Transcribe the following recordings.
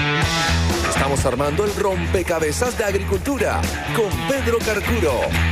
Estamos armando el rompecabezas de agricultura con Pedro Carcuro.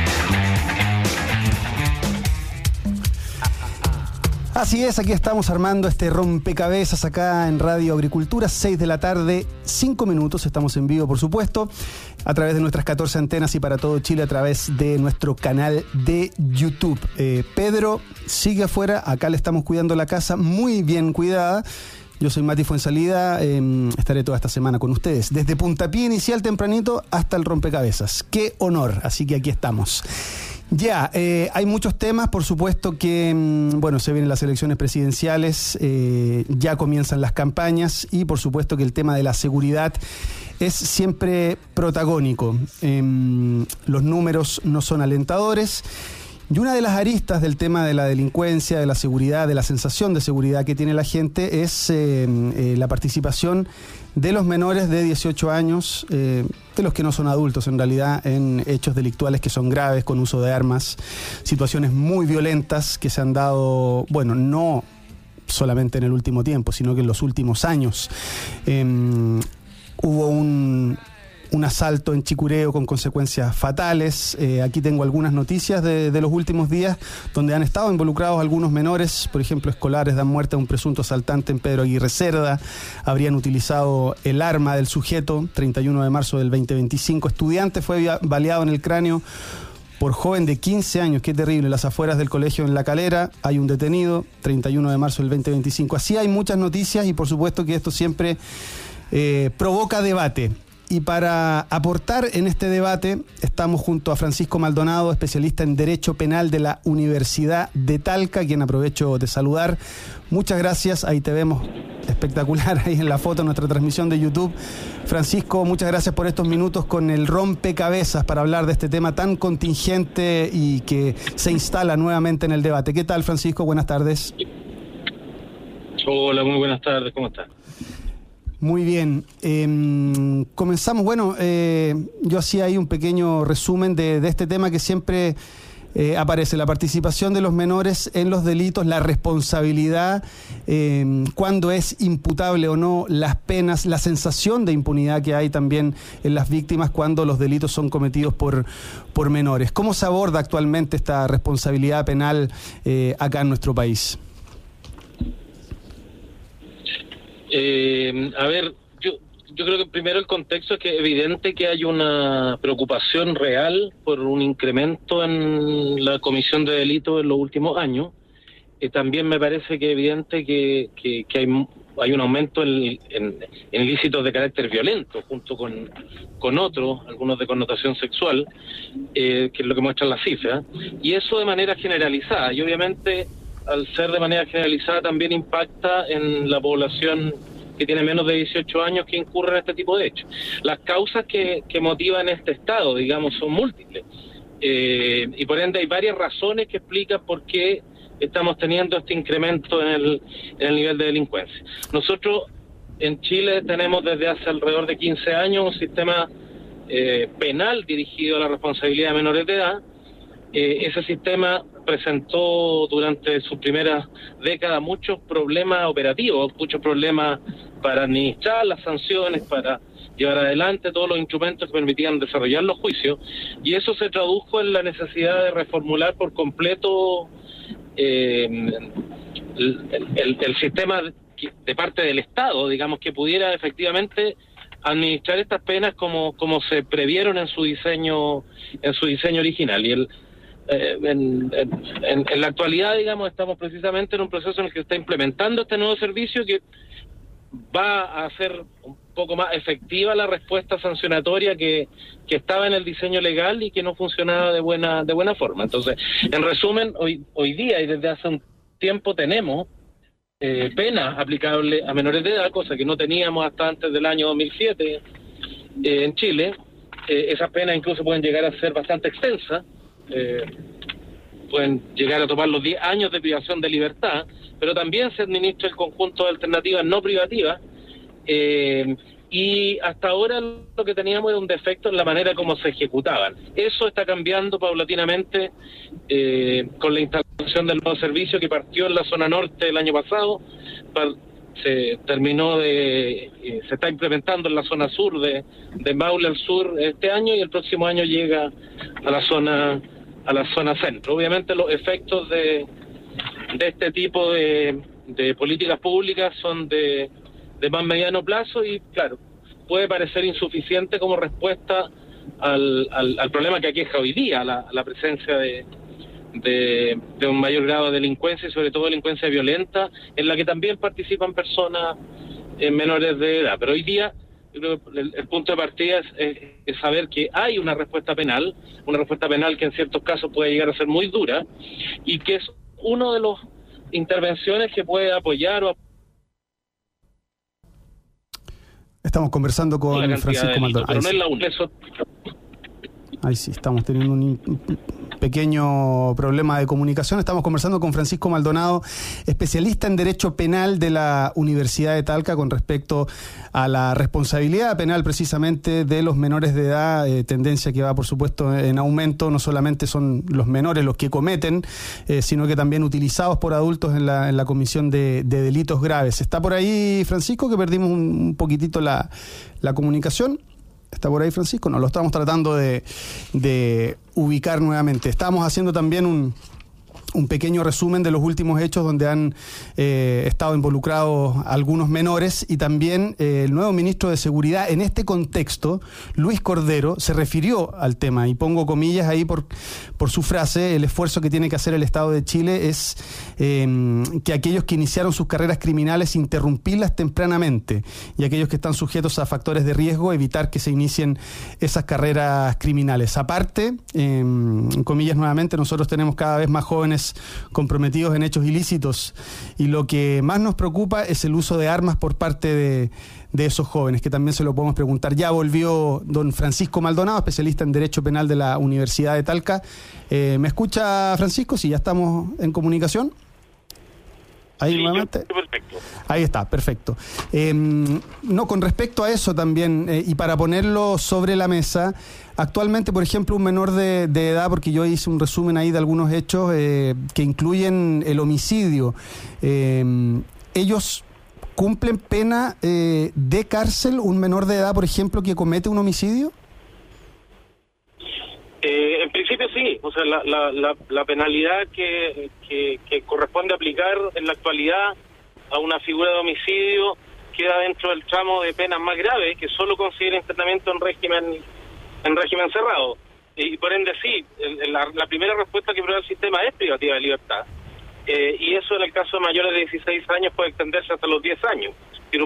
Así es, aquí estamos armando este rompecabezas acá en Radio Agricultura, 6 de la tarde, 5 minutos, estamos en vivo por supuesto, a través de nuestras 14 antenas y para todo Chile a través de nuestro canal de YouTube. Pedro sigue afuera, acá le estamos cuidando la casa, muy bien cuidada. Yo soy Mati Fuensalida, estaré toda esta semana con ustedes, desde puntapié inicial tempranito hasta el rompecabezas. ¡Qué honor! Así que aquí estamos. Ya, hay muchos temas, por supuesto que, se vienen las elecciones presidenciales, ya comienzan las campañas y por supuesto que el tema de la seguridad es siempre protagónico. Los números no son alentadores. Y una de las aristas del tema de la delincuencia, de la seguridad, de la sensación de seguridad que tiene la gente es la participación de los menores de 18 años, de los que no son adultos en realidad, en hechos delictuales que son graves, con uso de armas, situaciones muy violentas que se han dado, no solamente en el último tiempo, sino que en los últimos años. Hubo un asalto en Chicureo con consecuencias fatales. Aquí tengo algunas noticias de los últimos días donde han estado involucrados algunos menores, por ejemplo, escolares dan muerte a un presunto asaltante en Pedro Aguirre Cerda, habrían utilizado el arma del sujeto, 31 de marzo del 2025, estudiante fue baleado en el cráneo por joven de 15 años, qué terrible, en las afueras del colegio en La Calera, hay un detenido, 31 de marzo del 2025. Así hay muchas noticias y por supuesto que esto siempre provoca debate. Y para aportar en este debate estamos junto a Francisco Maldonado, especialista en Derecho Penal de la Universidad de Talca, quien aprovecho de saludar. Muchas gracias, ahí te vemos espectacular ahí en la foto, en nuestra transmisión de YouTube. Francisco, muchas gracias por estos minutos con el rompecabezas para hablar de este tema tan contingente y que se instala nuevamente en el debate. ¿Qué tal, Francisco? Buenas tardes. Hola, muy buenas tardes, ¿cómo estás? Muy bien, comenzamos. Yo hacía ahí un pequeño resumen de este tema que siempre aparece, la participación de los menores en los delitos, la responsabilidad, cuándo es imputable o no, las penas, la sensación de impunidad que hay también en las víctimas cuando los delitos son cometidos por menores. ¿Cómo se aborda actualmente esta responsabilidad penal acá en nuestro país? Yo creo que primero el contexto es que es evidente que hay una preocupación real por un incremento en la comisión de delitos en los últimos años. También me parece que es evidente que hay un aumento en ilícitos de carácter violento, junto con otros, algunos de connotación sexual, que es lo que muestran las cifras, y eso de manera generalizada, y obviamente al ser de manera generalizada también impacta en la población que tiene menos de 18 años que incurre en este tipo de hechos. Las causas que motivan este estado, digamos, son múltiples. Y por ende hay varias razones que explican por qué estamos teniendo este incremento en el nivel de delincuencia. Nosotros en Chile tenemos desde hace alrededor de 15 años un sistema penal dirigido a la responsabilidad de menores de edad. Ese sistema presentó durante su primera década muchos problemas operativos, muchos problemas para administrar las sanciones, para llevar adelante todos los instrumentos que permitían desarrollar los juicios, y eso se tradujo en la necesidad de reformular por completo el sistema de parte del Estado, digamos, que pudiera efectivamente administrar estas penas como se previeron en su diseño original. Y en la actualidad, digamos, estamos precisamente en un proceso en el que se está implementando este nuevo servicio que va a hacer un poco más efectiva la respuesta sancionatoria que estaba en el diseño legal y que no funcionaba de buena forma. Entonces, en resumen, hoy día y desde hace un tiempo tenemos penas aplicables a menores de edad, cosa que no teníamos hasta antes del año 2007 en Chile. Esas penas incluso pueden llegar a ser bastante extensas. Pueden llegar a tomar los 10 años de privación de libertad, pero también se administra el conjunto de alternativas no privativas, y hasta ahora lo que teníamos era un defecto en la manera como se ejecutaban. Eso está cambiando paulatinamente con la instalación del nuevo servicio que partió en la zona norte el año pasado, se está implementando en la zona sur de Maule al sur este año, y el próximo año llega a la zona centro. Obviamente los efectos de este tipo de políticas públicas son de más mediano plazo, y claro, puede parecer insuficiente como respuesta al problema que aqueja hoy día, la presencia de un mayor grado de delincuencia, y sobre todo delincuencia violenta, en la que también participan personas menores de edad. Pero hoy día yo creo que el punto de partida es saber que hay una respuesta penal que en ciertos casos puede llegar a ser muy dura, y que es uno de los intervenciones que puede apoyar o... Estamos conversando con Francisco Maldonado. Pero no es la única. Ahí sí, estamos teniendo un pequeño problema de comunicación. Estamos conversando con Francisco Maldonado, especialista en Derecho Penal de la Universidad de Talca, con respecto a la responsabilidad penal precisamente de los menores de edad, tendencia que va, por supuesto, en aumento. No solamente son los menores los que cometen, sino que también utilizados por adultos en la comisión de delitos graves. ¿Está por ahí, Francisco, que perdimos un poquitito la comunicación? ¿Está por ahí, Francisco? No, lo estamos tratando de ubicar nuevamente. Estamos haciendo también un pequeño resumen de los últimos hechos donde han estado involucrados algunos menores, y también el nuevo ministro de Seguridad en este contexto, Luis Cordero, se refirió al tema, y pongo comillas ahí por su frase: el esfuerzo que tiene que hacer el Estado de Chile es que aquellos que iniciaron sus carreras criminales interrumpirlas tempranamente, y aquellos que están sujetos a factores de riesgo evitar que se inicien esas carreras criminales. Aparte, comillas nuevamente, nosotros tenemos cada vez más jóvenes comprometidos en hechos ilícitos, y lo que más nos preocupa es el uso de armas por parte de esos jóvenes, que también se lo podemos preguntar. Ya volvió don Francisco Maldonado, especialista en Derecho Penal de la Universidad de Talca. ¿Me escucha, Francisco? Si ya estamos en comunicación. Ahí, sí, nuevamente. Perfecto. Ahí está, perfecto. No, con respecto a eso también, y para ponerlo sobre la mesa, actualmente, por ejemplo, un menor de edad, porque yo hice un resumen ahí de algunos hechos que incluyen el homicidio, ellos cumplen pena de cárcel, un menor de edad, por ejemplo, que comete un homicidio. En principio sí, o sea, la penalidad que corresponde aplicar en la actualidad a una figura de homicidio queda dentro del tramo de penas más graves, que solo considera internamiento en régimen cerrado. Y por ende sí, la primera respuesta que prueba el sistema es privativa de libertad. Y eso en el caso de mayores de 16 años puede extenderse hasta los 10 años. Es decir,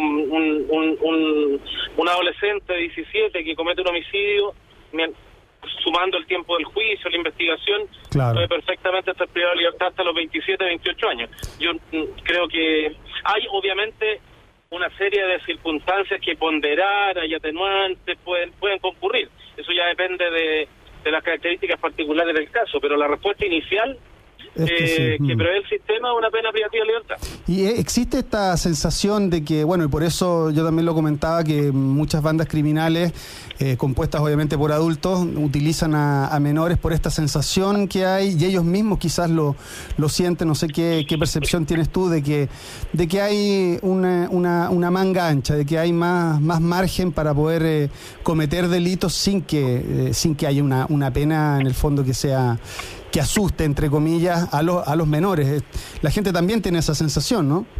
un adolescente de 17 que comete un homicidio, sumando el tiempo del juicio, la investigación, claro, puede perfectamente estar privado de libertad hasta los 27, 28 años. Yo creo que hay obviamente una serie de circunstancias que ponderar, hay atenuantes, pueden concurrir. Eso ya depende de las características particulares del caso, pero la respuesta inicial que prevé el sistema es una pena privativa de libertad. Y existe esta sensación de que, bueno, y por eso yo también lo comentaba, que muchas bandas criminales, compuestas obviamente por adultos, utilizan a menores por esta sensación que hay, y ellos mismos quizás lo sienten. No sé qué percepción tienes tú de que hay una manga ancha, de que hay más margen para poder cometer delitos sin que haya una pena en el fondo que asuste, entre comillas, a los menores. La gente también tiene esa sensación, ¿no?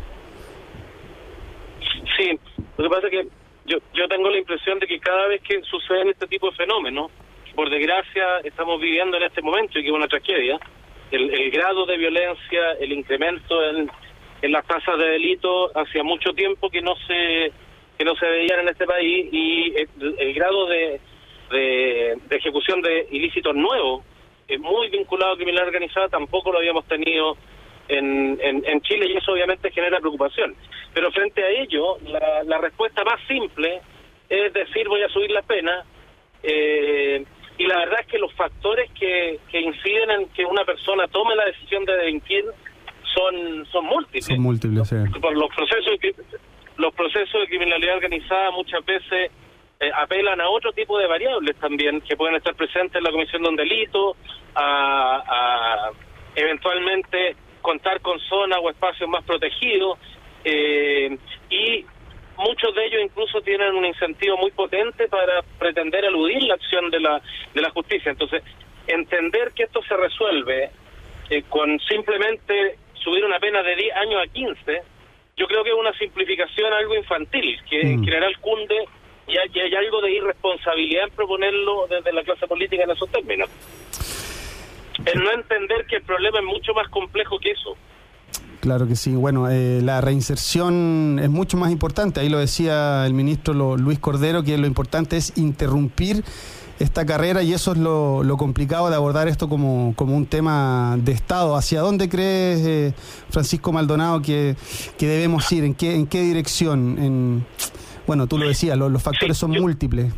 Sí, lo que pasa es que yo tengo la impresión de que cada vez que suceden este tipo de fenómenos, por desgracia estamos viviendo en este momento, y que es una tragedia, el grado de violencia, el incremento en las tasas de delito hacía mucho tiempo que no se veían en este país, y el grado de ejecución de ilícitos nuevos, muy vinculado a criminalidad organizada, tampoco lo habíamos tenido en Chile, y eso obviamente genera preocupación. Pero frente a ello, la respuesta más simple es decir, voy a subir la pena, y la verdad es que los factores que inciden en que una persona tome la decisión de delinquir son múltiples. Son múltiples, sí. Por los procesos de criminalidad organizada muchas veces apelan a otro tipo de variables también que pueden estar presentes en la comisión de un delito, a eventualmente contar con zonas o espacios más protegidos, y muchos de ellos incluso tienen un incentivo muy potente para pretender eludir la acción de la justicia. Entonces, entender que esto se resuelve con simplemente subir una pena de 10 años a 15, yo creo que es una simplificación algo infantil, que en general cunde y hay algo de irresponsabilidad en proponerlo desde la clase política en esos términos. El no entender que el problema es mucho más complejo que eso. Claro que sí. Bueno, la reinserción es mucho más importante. Ahí lo decía el ministro Luis Cordero, que lo importante es interrumpir esta carrera, y eso es lo complicado de abordar esto como un tema de Estado. ¿Hacia dónde crees, Francisco Maldonado, que debemos ir? ¿En qué dirección? Bueno, tú lo decías, los factores son múltiples.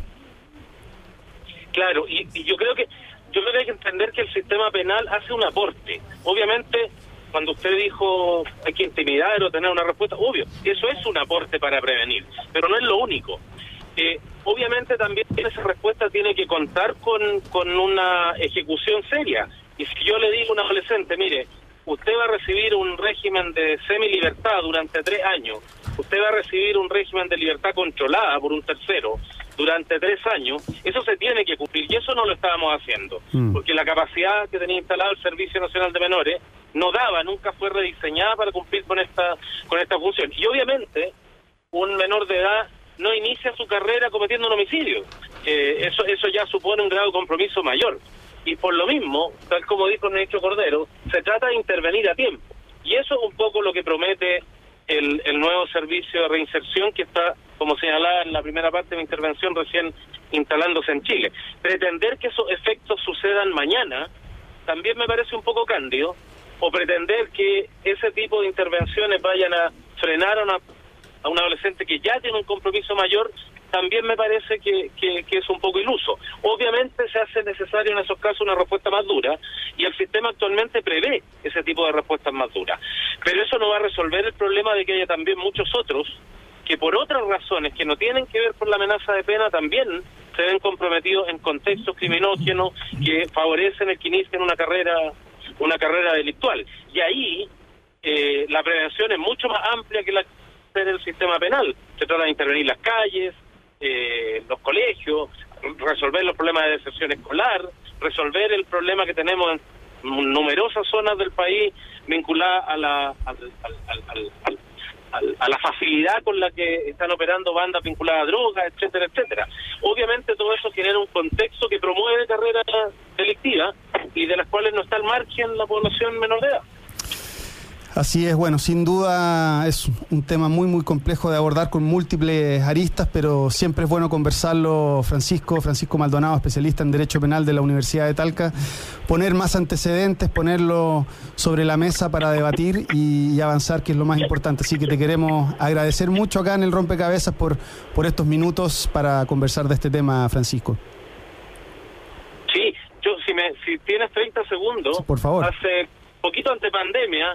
Claro, y yo creo que hay que entender que el sistema penal hace un aporte. Obviamente, cuando usted dijo hay que intimidar o tener una respuesta, obvio, eso es un aporte para prevenir, pero no es lo único. Obviamente también esa respuesta tiene que contar con una ejecución seria. Y si yo le digo a un adolescente, mire, usted va a recibir un régimen de semilibertad durante 3 años, usted va a recibir un régimen de libertad controlada por un tercero durante 3 años, eso se tiene que cumplir, y eso no lo estábamos haciendo, porque la capacidad que tenía instalado el Servicio Nacional de Menores no daba, nunca fue rediseñada para cumplir con esta función. Y obviamente un menor de edad no inicia su carrera cometiendo un homicidio. Eso ya supone un grado de compromiso mayor. Y por lo mismo, tal como dijo el ministro Cordero, se trata de intervenir a tiempo. Y eso es un poco lo que promete el nuevo servicio de reinserción que está, como señalaba en la primera parte de mi intervención, recién instalándose en Chile. Pretender que esos efectos sucedan mañana también me parece un poco cándido, o pretender que ese tipo de intervenciones vayan a frenar a un adolescente que ya tiene un compromiso mayor, también me parece que es un poco iluso. Obviamente se hace necesario en esos casos una respuesta más dura, y el sistema actualmente prevé ese tipo de respuestas más duras. Pero eso no va a resolver el problema de que haya también muchos otros que por otras razones que no tienen que ver con la amenaza de pena también se ven comprometidos en contextos criminógenos que favorecen el que inicien una carrera delictual. Y ahí la prevención es mucho más amplia que la del sistema penal. Se trata de intervenir las calles, los colegios, resolver los problemas de deserción escolar, resolver el problema que tenemos en numerosas zonas del país vinculadas a la facilidad con la que están operando bandas vinculadas a drogas, etcétera, etcétera. Obviamente todo eso genera un contexto que promueve carreras delictivas y de las cuales no está al margen la población menor de edad. Así es, bueno, sin duda es un tema muy, muy complejo de abordar con múltiples aristas, pero siempre es bueno conversarlo, Francisco Maldonado, especialista en Derecho Penal de la Universidad de Talca, poner más antecedentes, ponerlo sobre la mesa para debatir y avanzar, que es lo más importante. Así que te queremos agradecer mucho acá en el Rompecabezas por estos minutos para conversar de este tema, Francisco. Sí, si tienes 30 segundos, sí, por favor. Hace poquito ante pandemia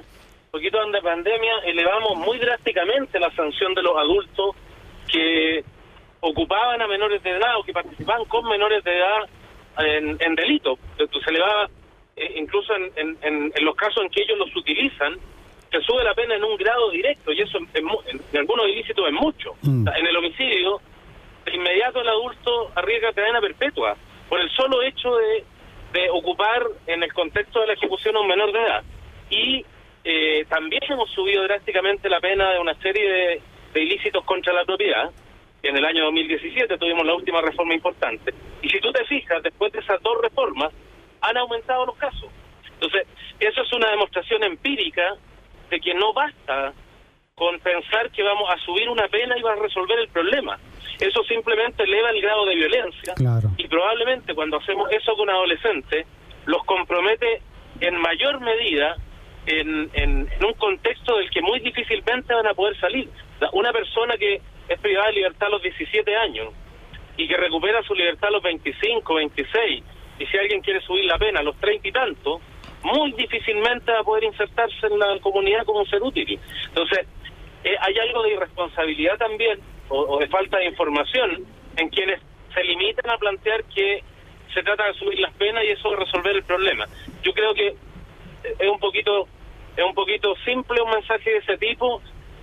elevamos muy drásticamente la sanción de los adultos que ocupaban a menores de edad o que participaban con menores de edad en delitos. Se elevaba, incluso en los casos en que ellos los utilizan, se sube la pena en un grado directo, y eso en algunos ilícitos es mucho. O sea, en el homicidio, de inmediato el adulto arriesga cadena perpetua por el solo hecho de ocupar en el contexto de la ejecución a un menor de edad. Y también hemos subido drásticamente la pena de una serie de ilícitos contra la propiedad. En el año 2017 tuvimos la última reforma importante. Y si tú te fijas, después de esas 2 reformas, han aumentado los casos. Entonces, eso es una demostración empírica de que no basta con pensar que vamos a subir una pena y va a resolver el problema. Eso simplemente eleva el grado de violencia. Claro. Y probablemente cuando hacemos eso con adolescentes, los compromete en mayor medida en un contexto del que muy difícilmente van a poder salir. O sea, una persona que es privada de libertad a los 17 años y que recupera su libertad a los 25, 26, y si alguien quiere subir la pena a los 30 y tantos, muy difícilmente va a poder insertarse en la comunidad como un ser útil. Entonces, hay algo de irresponsabilidad también, o de falta de información, en quienes se limitan a plantear que se trata de subir las penas y eso de resolver el problema. Yo creo que es un poquito simple un mensaje de ese tipo,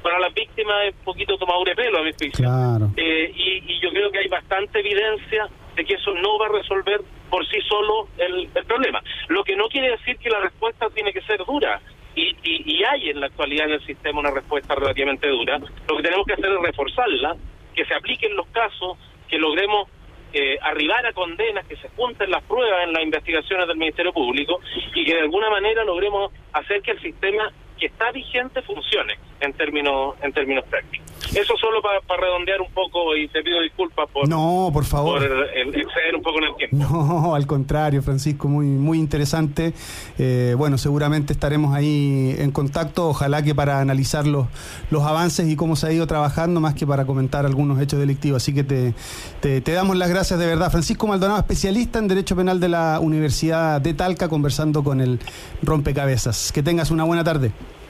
para las víctimas es un poquito tomadura de pelo, a mi juicio. Claro. Y yo creo que hay bastante evidencia de que eso no va a resolver por sí solo el problema. Lo que no quiere decir que la respuesta tiene que ser dura. Y hay en la actualidad en el sistema una respuesta relativamente dura. Lo que tenemos que hacer es reforzarla, que se apliquen los casos, que logremos arribar a condenas, que se junten las pruebas en las investigaciones del Ministerio Público y que de alguna manera logremos hacer que el sistema que está vigente funcione en términos prácticos. Eso solo para redondear un poco, y te pido disculpas por... No, por favor. Por exceder un poco en el tiempo. No, al contrario, Francisco, muy, muy interesante. Bueno, seguramente estaremos ahí en contacto, ojalá que para analizar los avances y cómo se ha ido trabajando, más que para comentar algunos hechos delictivos. Así que te damos las gracias de verdad. Francisco Maldonado, especialista en Derecho Penal de la Universidad de Talca, conversando con el Rompecabezas. Que tengas una buena tarde.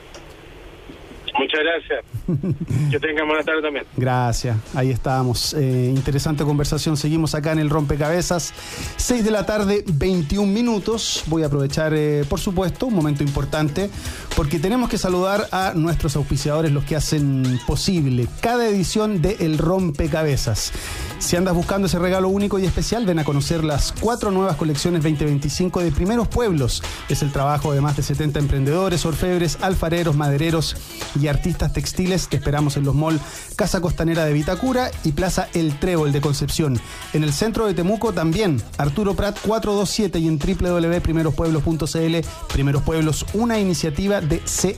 Muchas gracias. Que tengan buena tarde también. Gracias, ahí estábamos. Interesante conversación. Seguimos acá en el Rompecabezas. 6 de la tarde, 21 minutos. Voy a aprovechar, por supuesto, un momento importante, porque tenemos que saludar a nuestros auspiciadores, los que hacen posible cada edición de El Rompecabezas. Si andas buscando ese regalo único y especial, ven a conocer las 4 nuevas colecciones 2025 de Primeros Pueblos. Es el trabajo de más de 70 emprendedores, orfebres, alfareros, madereros y artistas textiles. Te esperamos en los malls Casa Costanera de Vitacura y Plaza El Trébol de Concepción. En el centro de Temuco también, Arturo Prat 427 y en www.primerospueblos.cl. Primeros Pueblos, una iniciativa de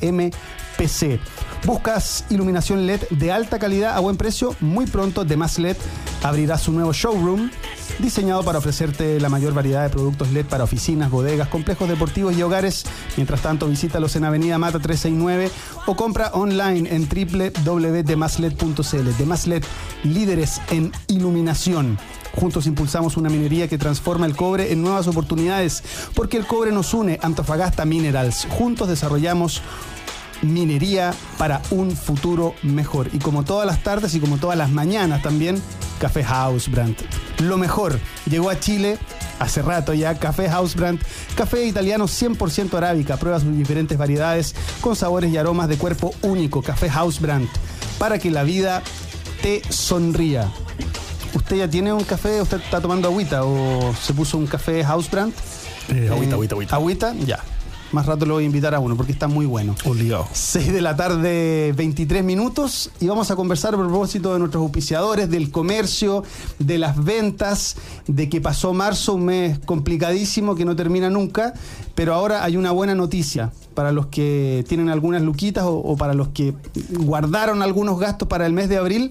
CMPC. ¿Buscas iluminación LED de alta calidad a buen precio? Muy pronto Demás LED abrirá su nuevo showroom, diseñado para ofrecerte la mayor variedad de productos LED para oficinas, bodegas, complejos deportivos y hogares. Mientras tanto, visítalos en Avenida Mata 369 o compra online en www.demasled.cl. Demás LED, líderes en iluminación. Juntos impulsamos una minería que transforma el cobre en nuevas oportunidades, porque el cobre nos une. Antofagasta Minerals. Juntos desarrollamos minería para un futuro mejor. Y como todas las tardes y como todas las mañanas también, Café Hausbrand. Lo mejor llegó a Chile hace rato ya. Café Hausbrand, café italiano 100% arábica. Prueba sus diferentes variedades con sabores y aromas de cuerpo único. Café Hausbrand, para que la vida te sonría. ¿Usted ya tiene un café? ¿Usted está tomando agüita o se puso un café Hausbrand? Agüita. ¿Agüita? Ya. Más rato lo voy a invitar a uno porque está muy bueno. Obligado. 6 de la tarde, 23 minutos, y vamos a conversar a propósito de nuestros auspiciadores, del comercio, de las ventas, de que pasó marzo, un mes complicadísimo que no termina nunca, pero ahora hay una buena noticia para los que tienen algunas luquitas o para los que guardaron algunos gastos para el mes de abril.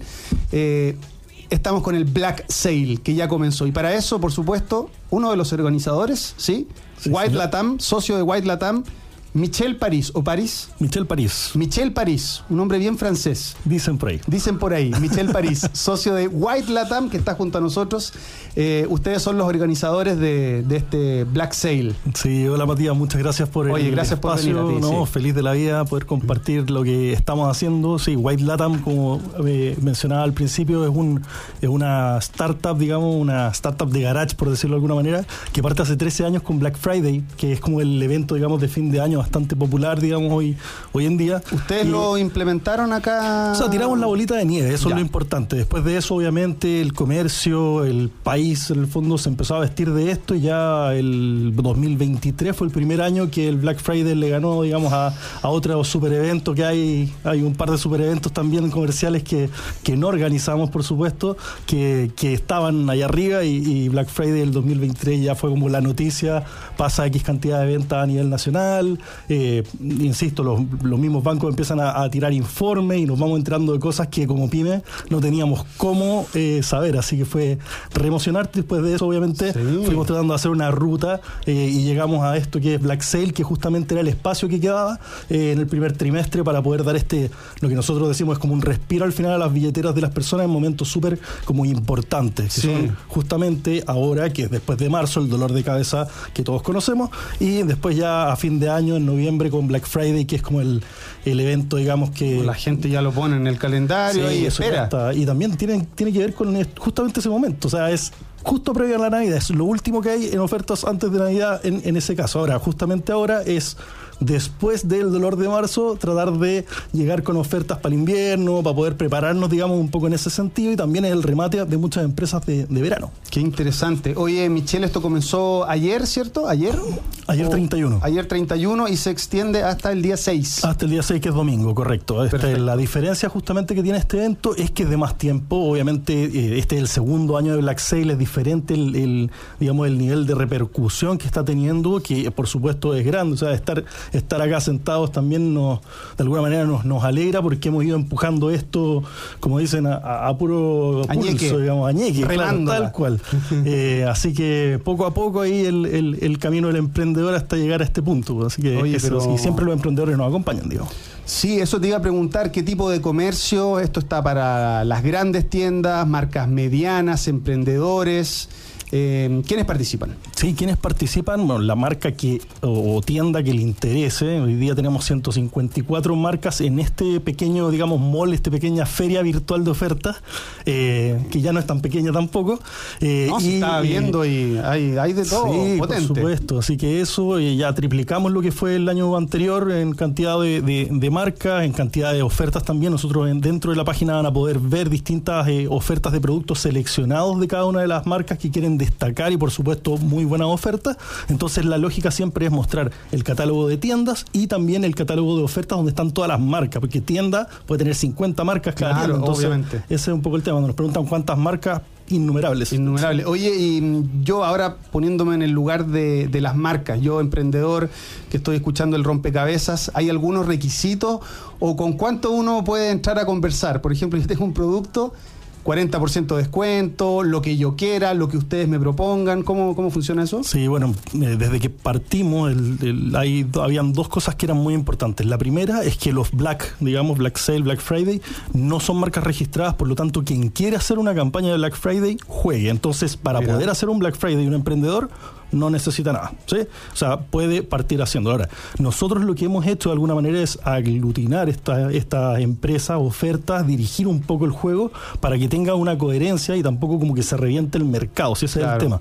Estamos con el Black Sale, que ya comenzó. Y para eso, por supuesto, uno de los organizadores, ¿sí? White señor. Latam, socio de White Latam, Michel París, ¿o París? Michel París. Michel París, un hombre bien francés. Dicen por ahí. Dicen por ahí. Michel París, socio de White Latam, que está junto a nosotros. Ustedes son los organizadores de este Black Sale. Sí, hola Matías, muchas gracias por el gracias espacio. Por venir a ti, sí. Feliz de la vida poder compartir lo que estamos haciendo. Sí, White Latam, como mencionaba al principio, es una startup, digamos, una startup de garage, por decirlo de alguna manera, que parte hace 13 años con Black Friday, que es como el evento, digamos, de fin de año bastante popular, digamos, hoy en día. ¿Ustedes lo implementaron acá? O sea, tiramos la bolita de nieve, eso ya. Es lo importante. Después de eso, obviamente, el comercio, el país, en el fondo, se empezó a vestir de esto, y ya el 2023 fue el primer año que el Black Friday le ganó, digamos, a otro super evento que hay un par de super eventos también comerciales que no organizamos, por supuesto, que estaban allá arriba, y Black Friday del 2023 ya fue como la noticia, pasa X cantidad de ventas a nivel nacional. Insisto, los mismos bancos empiezan a tirar informes y nos vamos enterando de cosas que como pyme no teníamos cómo saber, así que fue re emocionante. Después de eso, obviamente, fuimos tratando de hacer una ruta y llegamos a esto que es Black Sale, que justamente era el espacio que quedaba en el primer trimestre para poder dar lo que nosotros decimos es como un respiro al final a las billeteras de las personas en momentos súper como importantes, que son justamente ahora, que es después de marzo, el dolor de cabeza que todos conocemos, y después ya a fin de año, en noviembre, con Black Friday, que es como el evento, digamos, que la gente ya lo pone en el calendario y espera. Y también tiene que ver con justamente ese momento, o sea, es justo previo a la Navidad, es lo último que hay en ofertas antes de Navidad en ese caso. Ahora, justamente ahora es después del dolor de marzo, tratar de llegar con ofertas para el invierno, para poder prepararnos, digamos, un poco en ese sentido, y también es el remate de muchas empresas de verano. Qué interesante. Oye, Michelle, esto comenzó ayer, ¿cierto? ¿Ayer? Ayer 31. Ayer 31 y se extiende hasta el día 6. Hasta el día 6, que es domingo, correcto. La diferencia justamente que tiene este evento es que es de más tiempo. Obviamente, este es el segundo año de Black Sale, es diferente el nivel de repercusión que está teniendo, que por supuesto es grande. O sea, estar acá sentados también de alguna manera nos alegra, porque hemos ido empujando esto, como dicen, a puro pulso, digamos, añeque, claro, tal cual. Así que poco a poco ahí el camino del emprendedor hasta llegar a este punto. Así que y siempre los emprendedores nos acompañan, digo. Sí, eso te iba a preguntar, ¿qué tipo de comercio? ¿Esto está para las grandes tiendas, marcas medianas, emprendedores? ¿Quiénes participan? Sí, ¿quiénes participan? Bueno, la marca o tienda que le interese. Hoy día tenemos 154 marcas en este pequeño, digamos, mall, esta pequeña feria virtual de ofertas, que ya no es tan pequeña tampoco. Se está viendo y hay de todo, sí, potente. Por supuesto. Así que eso, ya triplicamos lo que fue el año anterior en cantidad de marcas, en cantidad de ofertas también. Nosotros dentro de la página van a poder ver distintas ofertas de productos seleccionados de cada una de las marcas que quieren destacar, y por supuesto muy buenas ofertas. Entonces la lógica siempre es mostrar el catálogo de tiendas y también el catálogo de ofertas donde están todas las marcas, porque tienda puede tener 50 marcas cada tienda. Entonces, obviamente, ese es un poco el tema. Cuando nos preguntan cuántas marcas, innumerables. Oye, y yo ahora poniéndome en el lugar de las marcas, yo emprendedor que estoy escuchando el rompecabezas, ¿hay algunos requisitos o con cuánto uno puede entrar a conversar? Por ejemplo, yo tengo un producto, 40% de descuento, lo que yo quiera, lo que ustedes me propongan. ¿Cómo funciona eso? Sí, bueno, desde que partimos habían dos cosas que eran muy importantes. La primera es que los Black Sale, Black Friday, no son marcas registradas, por lo tanto, quien quiere hacer una campaña de Black Friday, juegue. Entonces, para poder hacer un Black Friday un emprendedor, no necesita nada, ¿sí? O sea, puede partir haciendo. Ahora, nosotros lo que hemos hecho de alguna manera es aglutinar esta empresa, ofertas, dirigir un poco el juego para que tenga una coherencia y tampoco como que se reviente el mercado, si ese es el tema.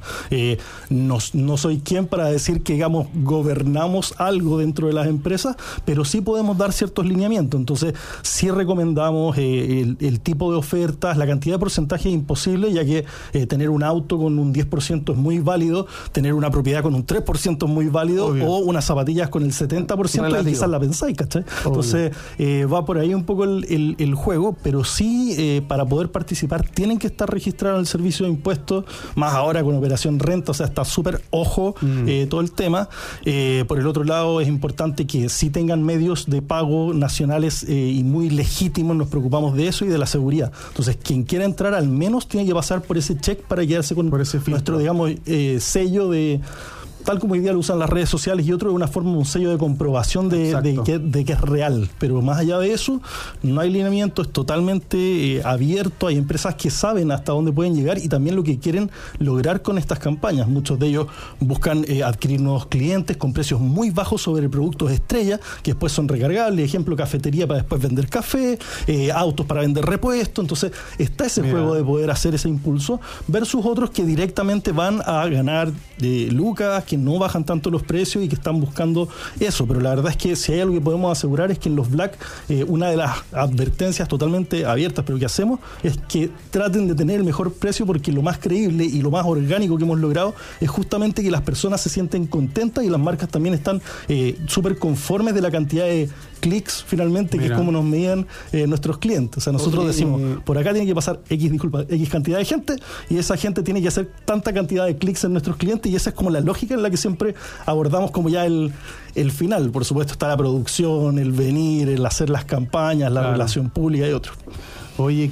No soy quien para decir que, digamos, gobernamos algo dentro de las empresas, pero sí podemos dar ciertos lineamientos. Entonces, sí recomendamos el tipo de ofertas, la cantidad de porcentaje es imposible, ya que tener un auto con un 10% es muy válido, tener una propiedad con un 3% es muy válido. Obvio. O unas zapatillas con el 70% y quizás la pensáis, ¿cachai? Entonces va por ahí un poco el juego, pero sí para poder participar tienen que estar registrados en el servicio de impuestos, más ahora con operación renta, o sea, está súper ojo todo el tema. Por el otro lado, es importante que sí tengan medios de pago nacionales y muy legítimos, nos preocupamos de eso y de la seguridad. Entonces, quien quiera entrar al menos tiene que pasar por ese check para quedarse con nuestro, digamos, sello de, tal como hoy día lo usan las redes sociales, y otro de una forma, un sello de comprobación de que es real. Pero más allá de eso, no hay lineamiento, es totalmente abierto. Hay empresas que saben hasta dónde pueden llegar y también lo que quieren lograr con estas campañas. Muchos de ellos buscan adquirir nuevos clientes con precios muy bajos sobre productos estrella, que después son recargables. Ejemplo, cafetería para después vender café, autos para vender repuestos. Entonces está ese juego de poder hacer ese impulso versus otros que directamente van a ganar lucas, que no bajan tanto los precios y que están buscando eso. Pero la verdad es que si hay algo que podemos asegurar es que en los Black, una de las advertencias totalmente abiertas, pero que hacemos, es que traten de tener el mejor precio, porque lo más creíble y lo más orgánico que hemos logrado es justamente que las personas se sienten contentas y las marcas también están súper conformes de la cantidad de clics finalmente, que es como nos medían nuestros clientes. O sea, nosotros decimos, por acá tiene que pasar X cantidad de gente y esa gente tiene que hacer tanta cantidad de clics en nuestros clientes, y esa es como la lógica en la que siempre abordamos como ya el final. Por supuesto está la producción, el venir, el hacer las campañas, la relación pública y otros. Oye,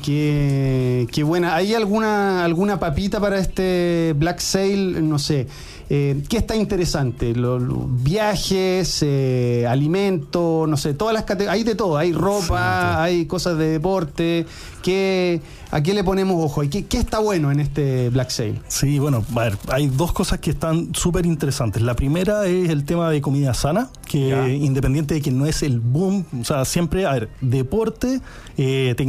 qué buena. ¿Hay alguna papita para este Black Sale? No sé. ¿Qué está interesante? Los viajes, alimentos, no sé, todas las categorías. Hay de todo. Hay ropa, hay cosas de deporte. ¿A qué le ponemos ojo? ¿Y qué está bueno en este Black Sale? Sí, bueno, a ver, hay dos cosas que están súper interesantes. La primera es el tema de comida sana, que independiente de que no es el boom, o sea, siempre, a ver, deporte, tecnología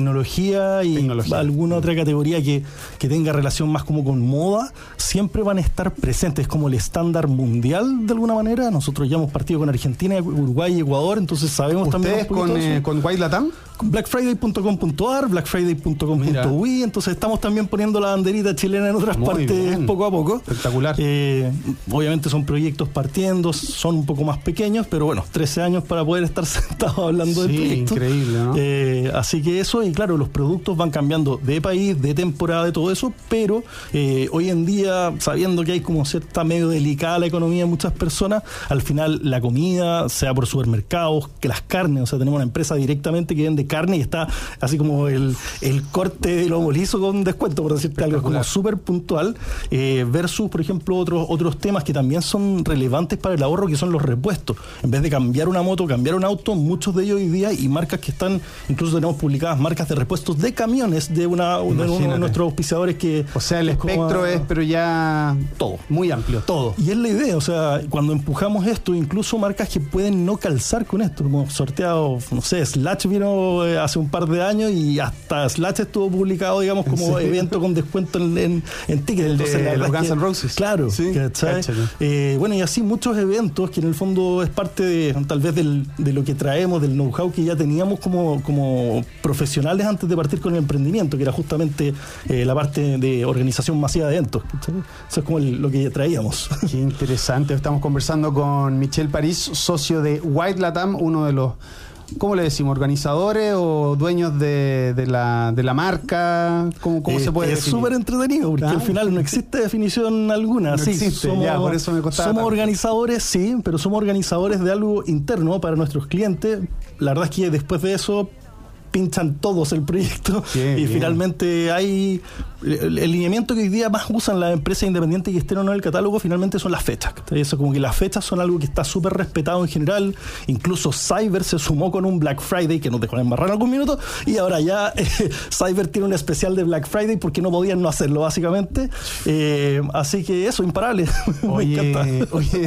tecnología y alguna otra categoría que tenga relación más como con moda, siempre van a estar presentes. Es como el estándar mundial de alguna manera. Nosotros ya hemos partido con Argentina, Uruguay y Ecuador, entonces sabemos también un poquito con White Latam. Blackfriday.com.ar, blackfriday.com.ui, entonces estamos también poniendo la banderita chilena en otras partes poco a poco. Espectacular. Obviamente son proyectos partiendo, son un poco más pequeños, pero bueno, 13 años para poder estar sentados hablando del proyecto. Increíble, ¿no? Así que eso, y claro, los productos van cambiando de país, de temporada, de todo eso, pero hoy en día, sabiendo que hay como cierta medio delicada la economía de muchas personas, al final la comida, sea por supermercados, que las carnes, o sea, tenemos una empresa directamente que vende carne y está así como el corte de lomo liso con descuento, por decirte algo, es como súper puntual, versus, por ejemplo, otros temas que también son relevantes para el ahorro, que son los repuestos. En vez de cambiar una moto, cambiar un auto, muchos de ellos hoy día, y marcas que están, incluso tenemos publicadas marcas de repuestos de camiones de uno de nuestros auspiciadores que... O sea, el espectro es, pero ya... Todo. Muy amplio, todo. Y es la idea, o sea, cuando empujamos esto, incluso marcas que pueden no calzar con esto, hemos sorteado, no sé, Slash vino hace un par de años y hasta Slash estuvo publicado, digamos, como evento con descuento en tickets. Entonces, de los Guns N' Roses. Claro, sí, bueno, y así muchos eventos que en el fondo es parte de, tal vez de lo que traemos, del know-how que ya teníamos como profesionales antes de partir con el emprendimiento, que era justamente la parte de organización masiva de eventos. Eso es como lo que traíamos. Qué interesante. Estamos conversando con Michel París, socio de White Latam, uno de los, ¿cómo le decimos? ¿Organizadores o dueños de la marca? ¿Cómo se puede decir? Es definir? súper entretenido, porque al final no existe definición alguna. No existe, por eso me costaba somos tanto. Organizadores, sí, pero somos organizadores de algo interno para nuestros clientes. La verdad es que después de eso pinchan todos el proyecto y finalmente hay el lineamiento que hoy día más usan las empresas independientes que estén o no en el catálogo, finalmente son las fechas. Eso, como que las fechas son algo que está súper respetado en general. Incluso Cyber se sumó con un Black Friday, que nos dejó embarrar en algún minuto, y ahora ya Cyber tiene un especial de Black Friday porque no podían no hacerlo, básicamente. Así que eso, imparable. Me encanta. Oye,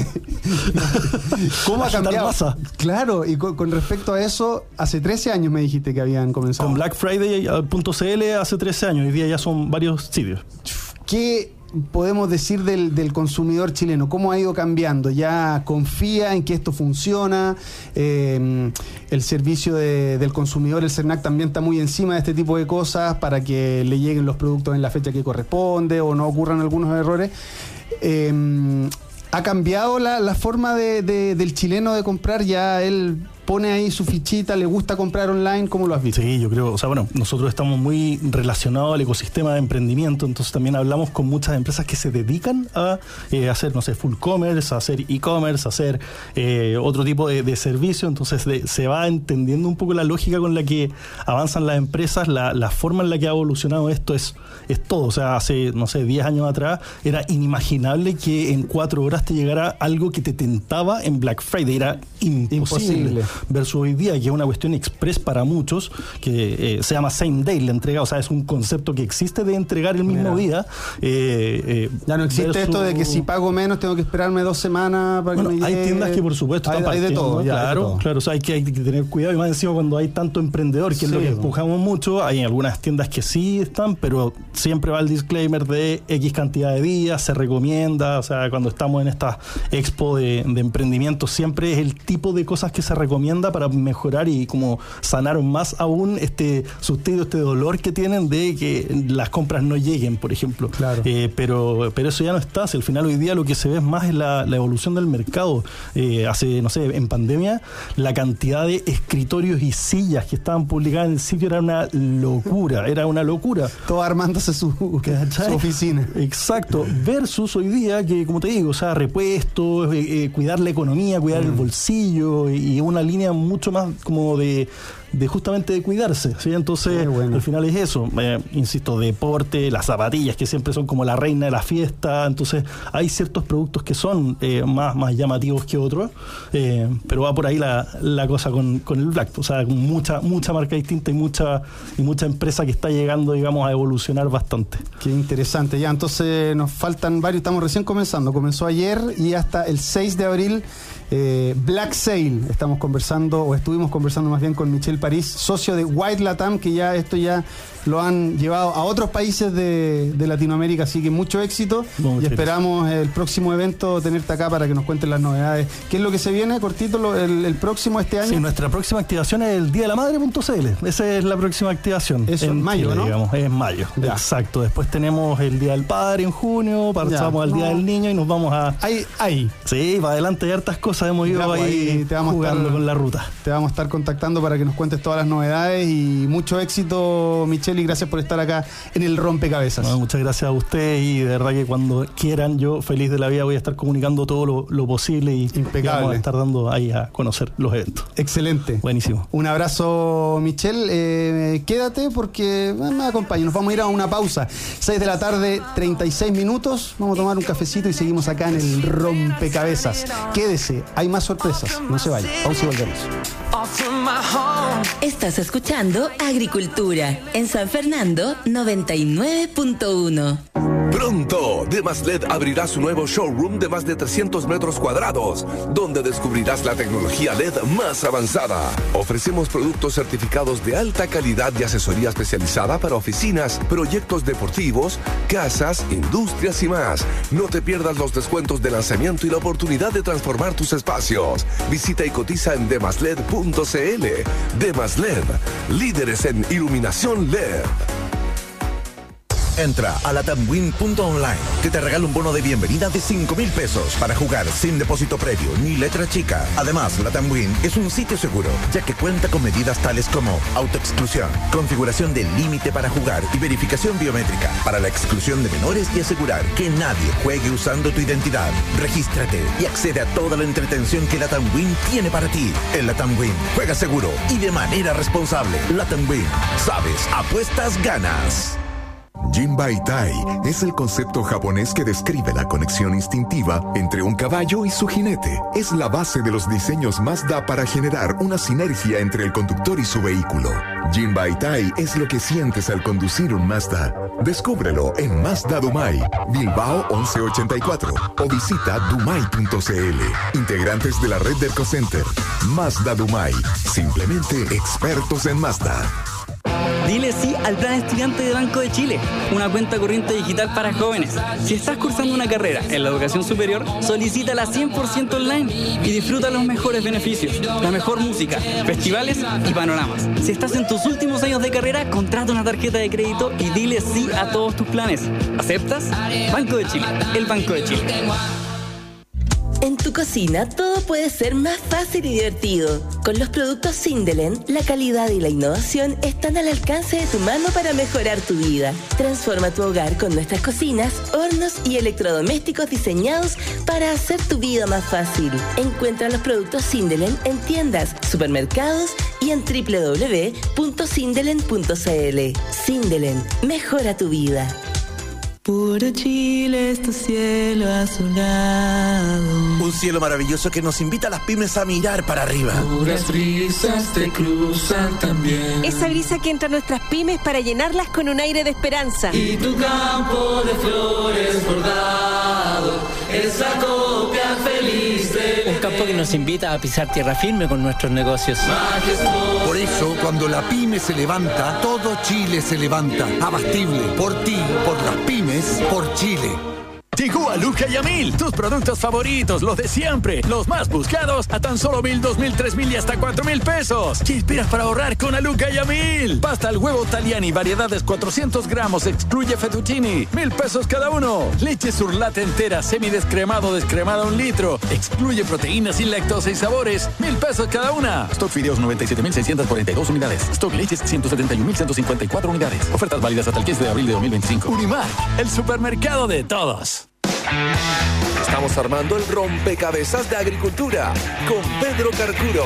¿cómo ha cambiado? Masa. Claro, y con respecto a eso, hace 13 años me dijiste que habían comenzado. Con blackfriday.cl hace 13 años, hoy día ya son varios sitios. ¿Qué podemos decir del consumidor chileno? ¿Cómo ha ido cambiando? ¿Ya confía en que esto funciona? El servicio del consumidor, el CERNAC, también está muy encima de este tipo de cosas para que le lleguen los productos en la fecha que corresponde o no ocurran algunos errores. ¿Ha cambiado la forma del chileno de comprar? ¿Ya él pone ahí su fichita, le gusta comprar online? ¿Cómo lo has visto? Sí, yo creo, o sea, bueno, nosotros estamos muy relacionados al ecosistema de emprendimiento, entonces también hablamos con muchas empresas que se dedican a hacer, no sé, full commerce, a hacer e-commerce, a hacer otro tipo de servicio, entonces se va entendiendo un poco la lógica con la que avanzan las empresas, la forma en la que ha evolucionado esto es todo, o sea, hace, no sé, 10 años atrás era inimaginable que en 4 horas te llegara algo que te tentaba en Black Friday, era imposible. Versus hoy día, que es una cuestión express para muchos, que se llama same day la entrega, o sea, es un concepto que existe de entregar el mismo día. Ya no existe esto de que si pago menos tengo que esperarme 2 semanas para que me llegue. Hay tiendas que por supuesto están hay de todo, claro, o sea, hay que tener cuidado, y más encima cuando hay tanto emprendedor, que es lo que empujamos mucho. Hay algunas tiendas que sí están, pero siempre va el disclaimer de X cantidad de días, se recomienda, o sea, cuando estamos en esta expo de emprendimiento, siempre es el tipo de cosas que se recomienda para mejorar y como sanar más aún este sustido, este dolor que tienen de que las compras no lleguen, por ejemplo. Claro. Pero eso ya no está. Si al final hoy día lo que se ve es más es la evolución del mercado. Hace, no sé, en pandemia, la cantidad de escritorios y sillas que estaban publicadas en el sitio era una locura. Todo armándose su oficina. Exacto. Versus hoy día que, como te digo, o sea, repuestos, cuidar la economía, cuidar el bolsillo y una línea mucho más como de justamente de cuidarse, ¿sí? Entonces, al final es eso, insisto, deporte, las zapatillas que siempre son como la reina de la fiesta, entonces hay ciertos productos que son más llamativos que otros, pero va por ahí la cosa con el Black, o sea, con mucha marca distinta y mucha empresa que está llegando, digamos, a evolucionar bastante. Qué interesante. Ya, entonces nos faltan varios, estamos recién comenzando, comenzó ayer y hasta el 6 de abril Black Sale, estuvimos conversando más bien con Michel Michel París, socio de White Latam, que ya lo han llevado a otros países de Latinoamérica, así que mucho éxito. Muchas y esperamos el próximo evento tenerte acá para que nos cuenten las novedades. ¿Qué es lo que se viene, cortito, el próximo este año? Sí, nuestra próxima activación es el Día de la Madre.cl. Esa es la próxima activación. Eso en mayo, Chile, ¿no? Digamos, es en mayo. Ya. Exacto. Después tenemos el Día del Padre en junio, pasamos al Día del Niño y nos vamos a... Ahí. Sí, para adelante hay hartas cosas, hemos ido Ya, pues, ahí te vamos jugando a estar, con la ruta. Te vamos a estar contactando para que nos cuentes todas las novedades y mucho éxito, Michel, y gracias por estar acá en el Rompecabezas. Bueno, muchas gracias a usted y de verdad que cuando quieran, yo feliz de la vida voy a estar comunicando todo lo posible y impecable. Vamos a estar dando ahí a conocer los eventos. Excelente. Buenísimo. Un abrazo, Michel. Quédate porque me acompaña. Nos vamos a ir a una pausa. 6 de la tarde, 36 minutos. Vamos a tomar un cafecito y seguimos acá en el Rompecabezas. Quédese, hay más sorpresas. No se vaya. Pausa y volvemos. Estás escuchando Agricultura en San Fernando 99.1. Pronto, Demas-LED abrirá su nuevo showroom de más de 300 metros cuadrados, donde descubrirás la tecnología LED más avanzada. Ofrecemos productos certificados de alta calidad y asesoría especializada para oficinas, proyectos deportivos, casas, industrias y más. No te pierdas los descuentos de lanzamiento y la oportunidad de transformar tus espacios. Visita y cotiza en demas-led.cl. Demas-LED, líderes en iluminación LED. Entra a latamwin.online, que te regala un bono de bienvenida de 5,000 pesos para jugar sin depósito previo ni letra chica. Además, Latamwin es un sitio seguro, ya que cuenta con medidas tales como autoexclusión, configuración del límite para jugar y verificación biométrica para la exclusión de menores y asegurar que nadie juegue usando tu identidad. Regístrate y accede a toda la entretención que Latamwin tiene para ti. En Latamwin, juega seguro y de manera responsable. Latamwin, sabes, apuestas, ganas. Jinbaitai es el concepto japonés que describe la conexión instintiva entre un caballo y su jinete. Es la base de los diseños Mazda para generar una sinergia entre el conductor y su vehículo. Jinbaitai es lo que sientes al conducir un Mazda. Descúbrelo en Mazda Dumai, Bilbao 1184 o visita dumai.cl. Integrantes de la red de EcoCenter. Mazda Dumai, simplemente expertos en Mazda. Dile sí al Plan Estudiante de Banco de Chile, una cuenta corriente digital para jóvenes. Si estás cursando una carrera en la educación superior, solicítala 100% online y disfruta los mejores beneficios, la mejor música, festivales y panoramas. Si estás en tus últimos años de carrera, contrata una tarjeta de crédito y dile sí a todos tus planes. ¿Aceptas? Banco de Chile, el Banco de Chile. En tu cocina todo puede ser más fácil y divertido. Con los productos Sindelen, la calidad y la innovación están al alcance de tu mano para mejorar tu vida. Transforma tu hogar con nuestras cocinas, hornos y electrodomésticos diseñados para hacer tu vida más fácil. Encuentra los productos Sindelen en tiendas, supermercados y en www.sindelen.cl. Sindelen, mejora tu vida. Puro Chile es tu cielo azulado. Un cielo maravilloso que nos invita a las pymes a mirar para arriba. Puras brisas te cruzan también. Esa brisa que entra a nuestras pymes para llenarlas con un aire de esperanza. Y tu campo de flores bordado, esa copia feliz de... Un campo que nos invita a pisar tierra firme con nuestros negocios. Por eso, cuando la pyme se levanta, todo Chile se levanta. Abastible, por ti, por las pymes, por Chile. Llegó a Luca y a 1000, tus productos favoritos, los de siempre, los más buscados, a tan solo 1,000, 2,000, 3,000 y hasta 4,000 pesos. ¿Qué esperas para ahorrar con Luca y a 1000? Pasta al huevo Taliani, variedades 400 gramos, excluye fettuccini, 1,000 pesos cada uno. Leche Surlate entera, semidescremado, descremada 1 litro, excluye proteínas sin lactosa y sabores, 1,000 pesos cada una. Stock fideos 97,642 unidades. Stock leches 171,154 unidades. Ofertas válidas hasta el 15 de abril de 2025. Unimark, el supermercado de todos. Estamos armando el rompecabezas de agricultura con Pedro Carcuro.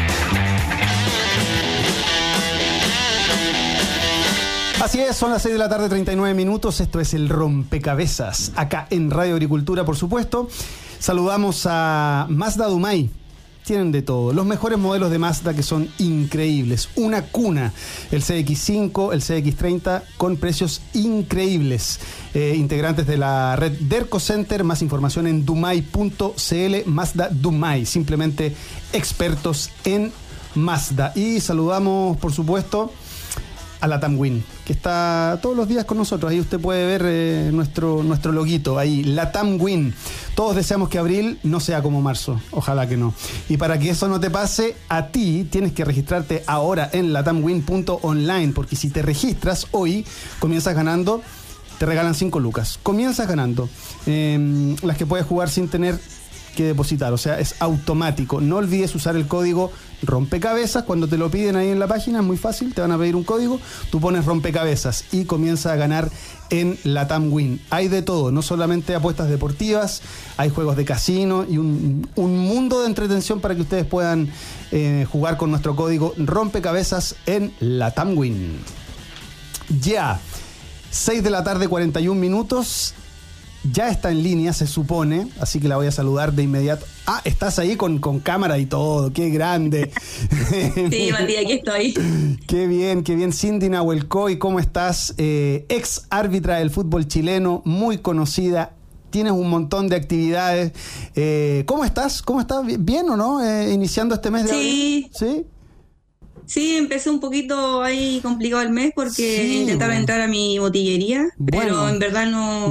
Así es, son las 6 de la tarde, 39 minutos. Esto es el Rompecabezas, acá en Radio Agricultura, por supuesto. Saludamos a Mazda Dumai. Tienen de todo. Los mejores modelos de Mazda que son increíbles. Una cuna. El CX-5, el CX-30 con precios increíbles. Integrantes de la red Derco Center. Más información en dumai.cl. Mazda Dumai. Simplemente expertos en Mazda. Y saludamos, por supuesto, a Latam Win, que está todos los días con nosotros. Ahí usted puede ver nuestro loguito, ahí, Latam Win. Todos deseamos que abril no sea como marzo, ojalá que no. Y para que eso no te pase, a ti tienes que registrarte ahora en latamwin.online, porque si te registras hoy, comienzas ganando, te regalan 5 lucas. Comienzas ganando, las que puedes jugar sin tener que depositar, o sea, es automático. No olvides usar el código rompecabezas cuando te lo piden ahí en la página, es muy fácil, te van a pedir un código, tú pones rompecabezas y comienzas a ganar en Latam Win. Hay de todo, no solamente apuestas deportivas, hay juegos de casino y un mundo de entretención para que ustedes puedan jugar con nuestro código rompecabezas en Latam Win. Ya, 6 de la tarde, 41 minutos. Ya está en línea, se supone, así que la voy a saludar de inmediato. Ah, estás ahí con cámara y todo, qué grande. Sí, Matías, aquí estoy. Qué bien, Cindy Nahuelcoy, ¿cómo estás? Ex árbitra del fútbol chileno, muy conocida, tienes un montón de actividades. ¿Cómo estás? ¿Bien o no? Iniciando este mes de abril. ¿Sí? Sí, empecé un poquito ahí complicado el mes porque intentaba entrar a mi botillería, pero en verdad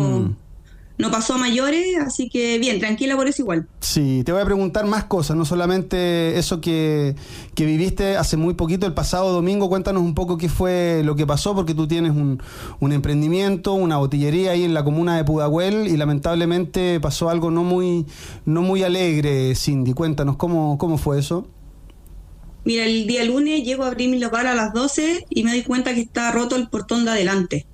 no pasó a mayores, así que bien, tranquila por eso igual. Sí, te voy a preguntar más cosas, no solamente eso que viviste hace muy poquito, el pasado domingo. Cuéntanos un poco qué fue lo que pasó, porque tú tienes un emprendimiento, una botillería ahí en la comuna de Pudahuel, y lamentablemente pasó algo no muy alegre, Cindy. Cuéntanos, ¿cómo fue eso? Mira, el día lunes llego a abrir mi local a las 12 y me doy cuenta que está roto el portón de adelante.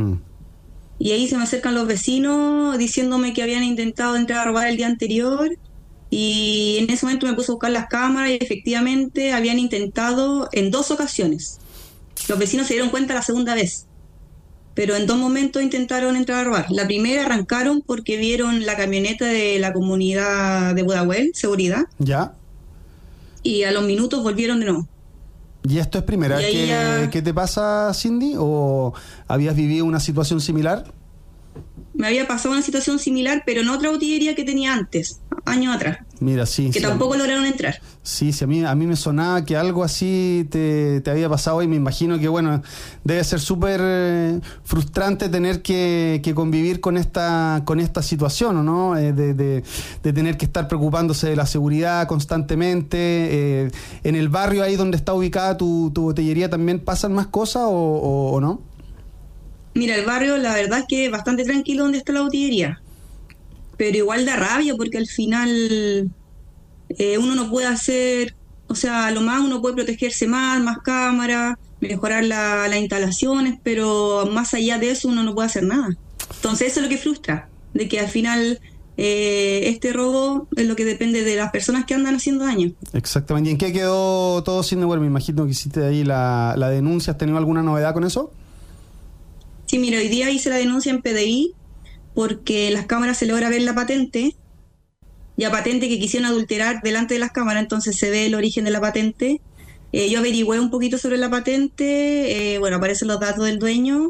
Y ahí se me acercan los vecinos diciéndome que habían intentado entrar a robar el día anterior, y en ese momento me puse a buscar las cámaras y efectivamente habían intentado en 2 ocasiones. Los vecinos se dieron cuenta la segunda vez, pero en 2 momentos intentaron entrar a robar. La primera arrancaron porque vieron la camioneta de la comunidad de Pudahuel, seguridad. Ya. Y a los minutos volvieron de nuevo. ¿Y esto es primera vez que te pasa, Cindy? ¿O habías vivido una situación similar? Me había pasado una situación similar, pero en otra botillería que tenía antes, años atrás. Mira, sí. Que tampoco lograron entrar. Sí, a mí me sonaba que algo así te había pasado, y me imagino que, bueno, debe ser súper frustrante tener que convivir con esta situación, ¿no? De tener que estar preocupándose de la seguridad constantemente. ¿En el barrio ahí donde está ubicada tu botillería también pasan más cosas o no? Mira, el barrio la verdad es que es bastante tranquilo donde está la botillería, pero igual da rabia porque al final uno no puede hacer, o sea, lo más uno puede protegerse más cámaras, mejorar las instalaciones, pero más allá de eso uno no puede hacer nada. Entonces eso es lo que frustra, de que al final este robo es lo que depende de las personas que andan haciendo daño. Exactamente. ¿Y en qué quedó todo, Cindy? Bueno, me imagino que hiciste ahí la denuncia. ¿Has tenido alguna novedad con eso? Sí, mira, hoy día hice la denuncia en PDI porque en las cámaras se logra ver la patente, que quisieron adulterar delante de las cámaras, entonces se ve el origen de la patente. Yo averigüé un poquito sobre la patente, aparecen los datos del dueño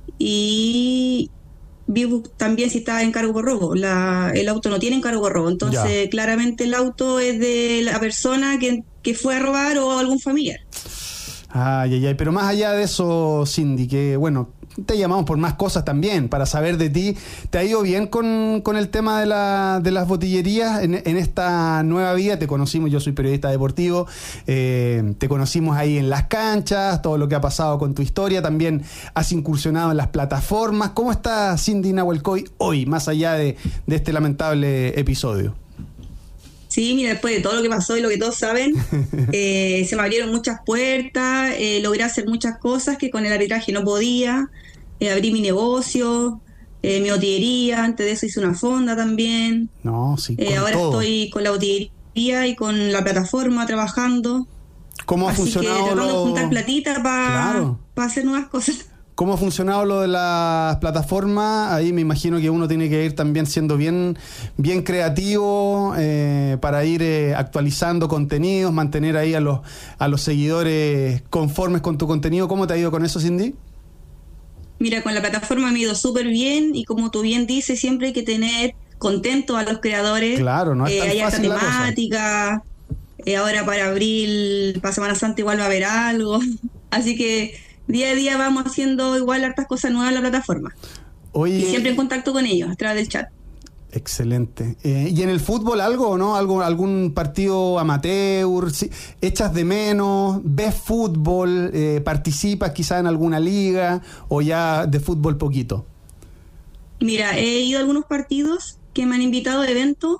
y vi también si estaba en cargo por robo. El auto no tiene encargo por robo, entonces claramente el auto es de la persona que fue a robar o algún familiar. Ay, pero más allá de eso, Cindy, que bueno, te llamamos por más cosas también, para saber de ti. ¿Te ha ido bien con el tema de las botillerías en esta nueva vida? Te conocimos, yo soy periodista deportivo, te conocimos ahí en las canchas, todo lo que ha pasado con tu historia, también has incursionado en las plataformas. ¿Cómo está Cindy Nahuelcoy hoy, más allá de este lamentable episodio? Sí, mira, después de todo lo que pasó y lo que todos saben, se me abrieron muchas puertas, logré hacer muchas cosas que con el arbitraje no podía. Abrí mi negocio, mi botillería, antes de eso hice una fonda también. No, sí, ahora todo. Estoy con la botillería y con la plataforma trabajando. ¿Cómo ha funcionado? Así que tratando de juntar platita para hacer nuevas cosas. ¿Cómo ha funcionado lo de las plataformas? Ahí me imagino que uno tiene que ir también siendo bien creativo para ir actualizando contenidos, mantener ahí a los seguidores conformes con tu contenido. ¿Cómo te ha ido con eso, Cindy? Mira, con la plataforma me ha ido súper bien, y como tú bien dices, siempre hay que tener contentos a los creadores. Claro, no es tan hay fácil esta temática, Ahora para abril, para Semana Santa igual va a haber algo. Así que día a día vamos haciendo igual hartas cosas nuevas en la plataforma. Oye, y siempre en contacto con ellos a través del chat. Excelente. ¿Y en el fútbol algo o no? ¿Algún partido amateur? ¿Sí? ¿Echas de menos? ¿Ves fútbol? ¿Participas quizás en alguna liga? ¿O ya de fútbol poquito? Mira, he ido a algunos partidos que me han invitado a eventos.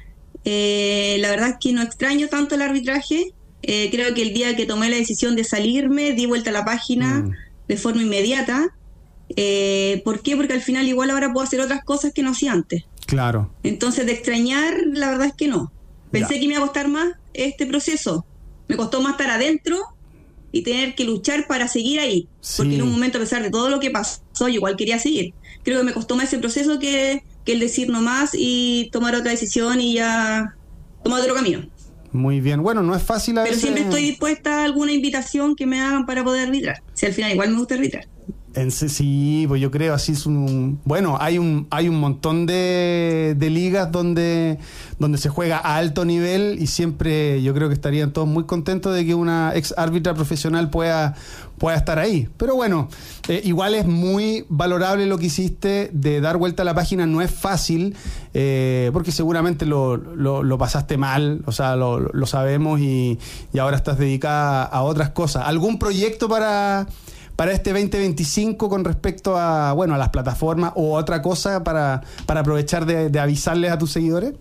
La verdad es que no extraño tanto el arbitraje. Creo que el día que tomé la decisión de salirme, di vuelta a la página de forma inmediata. ¿Por qué? Porque al final igual ahora puedo hacer otras cosas que no hacía antes. Claro. Entonces, de extrañar, la verdad es que no. Pensé que me iba a costar más este proceso. Me costó más estar adentro y tener que luchar para seguir ahí. Sí. Porque en un momento, a pesar de todo lo que pasó, yo igual quería seguir. Creo que me costó más ese proceso que el decir no más y tomar otra decisión y ya tomar otro camino. Muy bien. Bueno, no es fácil a veces... Pero siempre estoy dispuesta a alguna invitación que me hagan para poder arbitrar. Si al final igual me gusta arbitrar. Sí, pues yo creo así es bueno, hay un montón de ligas donde se juega a alto nivel y siempre yo creo que estarían todos muy contentos de que una ex árbitra profesional pueda estar ahí. Pero bueno, igual es muy valorable lo que hiciste de dar vuelta a la página. No es fácil porque seguramente lo pasaste mal, o sea, lo sabemos y ahora estás dedicada a otras cosas. ¿Algún proyecto para este 2025 con respecto a las plataformas o otra cosa para aprovechar de avisarles a tus seguidores?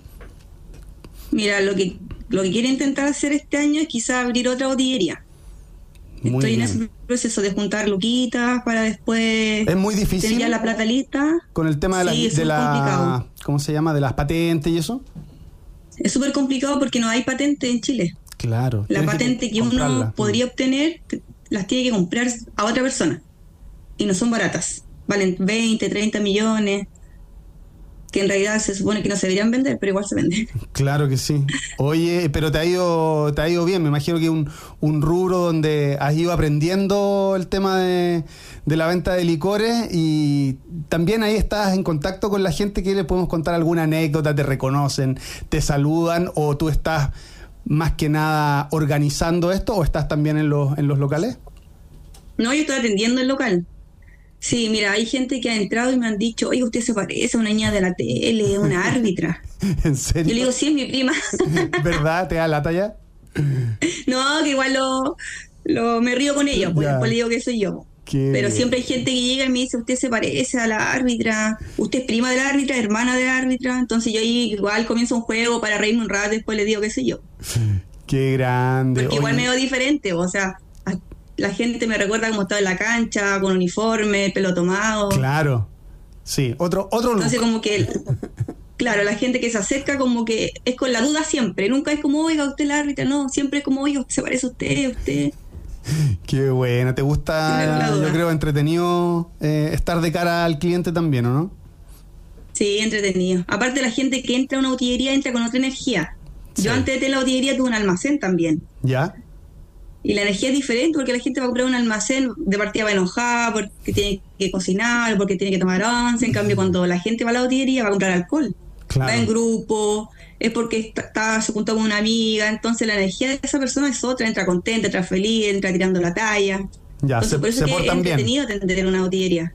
Mira, lo que quiero intentar hacer este año es quizá abrir otra botillería. Estoy en ese proceso de juntar luquitas para después... Es muy difícil. Tener ya la plata lista. Con el tema de la ¿cómo se llama? De las patentes y eso. Es súper complicado porque no hay patente en Chile. Claro. La patente que uno podría obtener... las tiene que comprar a otra persona y no son baratas, valen 20, 30 millones que en realidad se supone que no se deberían vender, pero igual se venden. Claro que sí. Oye, pero te ha ido bien, me imagino que un rubro donde has ido aprendiendo el tema de la venta de licores y también ahí estás en contacto con la gente que le podemos contar alguna anécdota, te reconocen, te saludan o tú estás más que nada organizando esto o estás también en los locales? No, yo estoy atendiendo el local. Sí, mira, hay gente que ha entrado y me han dicho, oye, usted se parece a una niña de la tele, una árbitra. ¿En serio? Yo le digo, sí, es mi prima. ¿Verdad? ¿Te da lata ya? No, que igual me río con ellos, pues después le digo que soy yo. Pero siempre hay gente que llega y me dice, usted se parece a la árbitra, usted es prima de la árbitra, hermana de la árbitra. Entonces yo ahí igual comienzo un juego para reírme un rato, después le digo que soy yo. Qué grande. Porque igual me veo diferente, o sea, la gente me recuerda como estaba en la cancha, con uniforme, pelo tomado. Claro, sí, otro look. Entonces como que, claro, la gente que se acerca como que es con la duda siempre, nunca es como, oiga, usted es la árbitra, no, siempre es como, oiga, se parece a usted. Qué buena, ¿te gusta, yo creo, entretenido estar de cara al cliente también, o no? Sí, entretenido. Aparte la gente que entra a una botillería entra con otra energía. Sí. Yo antes de tener la botillería tuve un almacén también. ¿Ya? Y la energía es diferente porque la gente va a comprar un almacén, de partida va enojada porque tiene que cocinar, porque tiene que tomar once. En cambio, cuando la gente va a la botillería va a comprar alcohol. Claro. Va en grupo, es porque se juntó con una amiga, entonces la energía de esa persona es otra, entra contenta, entra feliz, entra tirando la talla. Ya, entonces, por eso es entretenido tener una botillería.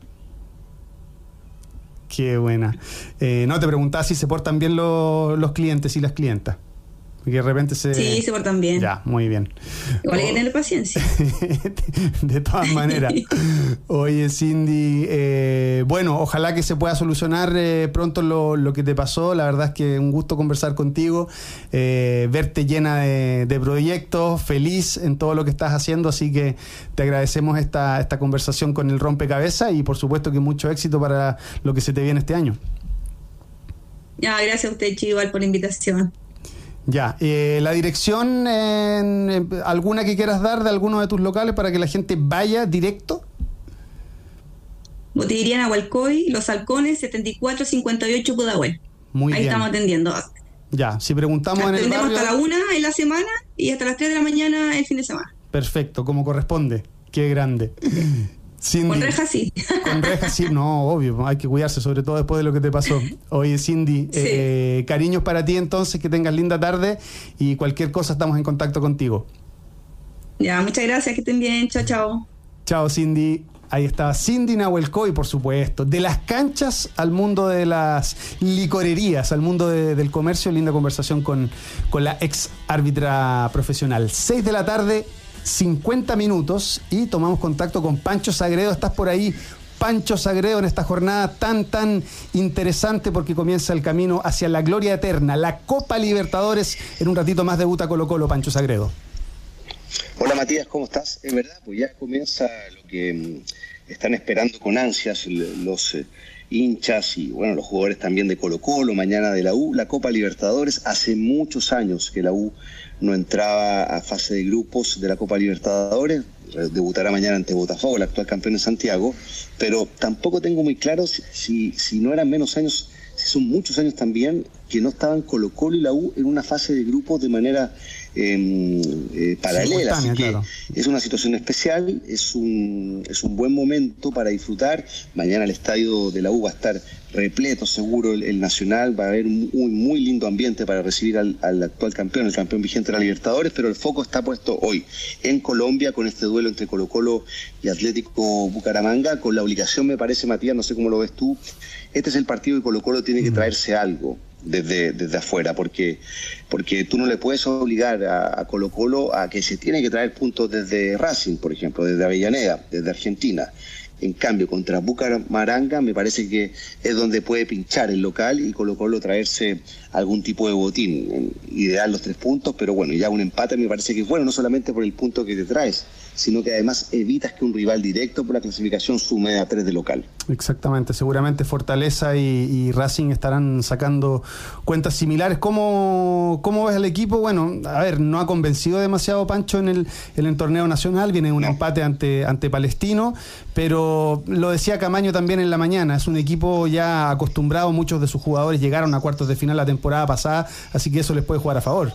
Qué buena. No, te preguntaba si se portan bien los clientes y las clientas. Porque de repente Sí, se portan bien. Ya, muy bien. Igual hay que tener paciencia. De todas maneras. Oye, Cindy, bueno, ojalá que se pueda solucionar pronto lo que te pasó. La verdad es que un gusto conversar contigo, verte llena de proyectos, feliz en todo lo que estás haciendo, así que te agradecemos esta conversación con el Rompecabezas y por supuesto que mucho éxito para lo que se te viene este año. Ya, gracias a usted, Chival, por la invitación. Ya, la dirección, ¿alguna que quieras dar de alguno de tus locales para que la gente vaya directo? Botillería Nahualcoy, Los Halcones, 7458 Pudahuel. Muy bien. Ahí estamos atendiendo. Ya, si preguntamos en el barrio... Atendemos hasta la 1 en la semana y hasta las 3 de la mañana el fin de semana. Perfecto, como corresponde. Qué grande. Cindy, con rejas sí. Con rejas sí, no, obvio, hay que cuidarse, sobre todo después de lo que te pasó. Oye, Cindy, sí. Cariños para ti entonces, que tengas linda tarde y cualquier cosa estamos en contacto contigo. Ya, muchas gracias, que estén bien, chao, chao. Chao, Cindy. Ahí está Cindy Nahuelcoy, por supuesto. De las canchas al mundo de las licorerías, al mundo del comercio. Linda conversación con la ex árbitra profesional. 6 de la tarde, 50 minutos, y tomamos contacto con Pancho Sagredo. ¿Estás por ahí, Pancho Sagredo, en esta jornada tan interesante, porque comienza el camino hacia la gloria eterna, la Copa Libertadores? En un ratito más debuta Colo-Colo, Pancho Sagredo. Hola Matías, ¿cómo estás? Es verdad, pues ya comienza lo que están esperando con ansias los hinchas y bueno, los jugadores también de Colo-Colo, mañana de la U, la Copa Libertadores. Hace muchos años que la U no entraba a fase de grupos de la Copa Libertadores. Debutará mañana ante Botafogo, el actual campeón de Santiago, pero tampoco tengo muy claro si no eran menos años, si son muchos años también que no estaban Colo-Colo y la U en una fase de grupos de manera paralela, así que claro, es una situación especial, es un buen momento para disfrutar. Mañana el estadio de la U va a estar repleto, seguro, el Nacional, va a haber un muy lindo ambiente para recibir al actual campeón, el campeón vigente de la Libertadores, pero el foco está puesto hoy en Colombia con este duelo entre Colo-Colo y Atlético Bucaramanga, con la obligación, me parece, Matías, no sé cómo lo ves tú, este es el partido que Colo-Colo tiene que traerse algo desde afuera, porque tú no le puedes obligar a Colo-Colo a que se tiene que traer puntos desde Racing, por ejemplo, desde Avellaneda, desde Argentina. En cambio, contra Bucaramanga me parece que es donde puede pinchar el local y Colo-Colo traerse algún tipo de botín. Ideal los 3 puntos, pero bueno, ya un empate me parece que es bueno, no solamente por el punto que te traes, sino que además evitas que un rival directo por la clasificación sume a 3 de local. Exactamente, seguramente Fortaleza y Racing estarán sacando cuentas similares. ¿Cómo ves al equipo? Bueno, a ver, no ha convencido demasiado Pancho en el torneo nacional, viene un empate ante Palestino, pero lo decía Camaño también en la mañana, es un equipo ya acostumbrado, muchos de sus jugadores llegaron a cuartos de final la temporada pasada, así que eso les puede jugar a favor.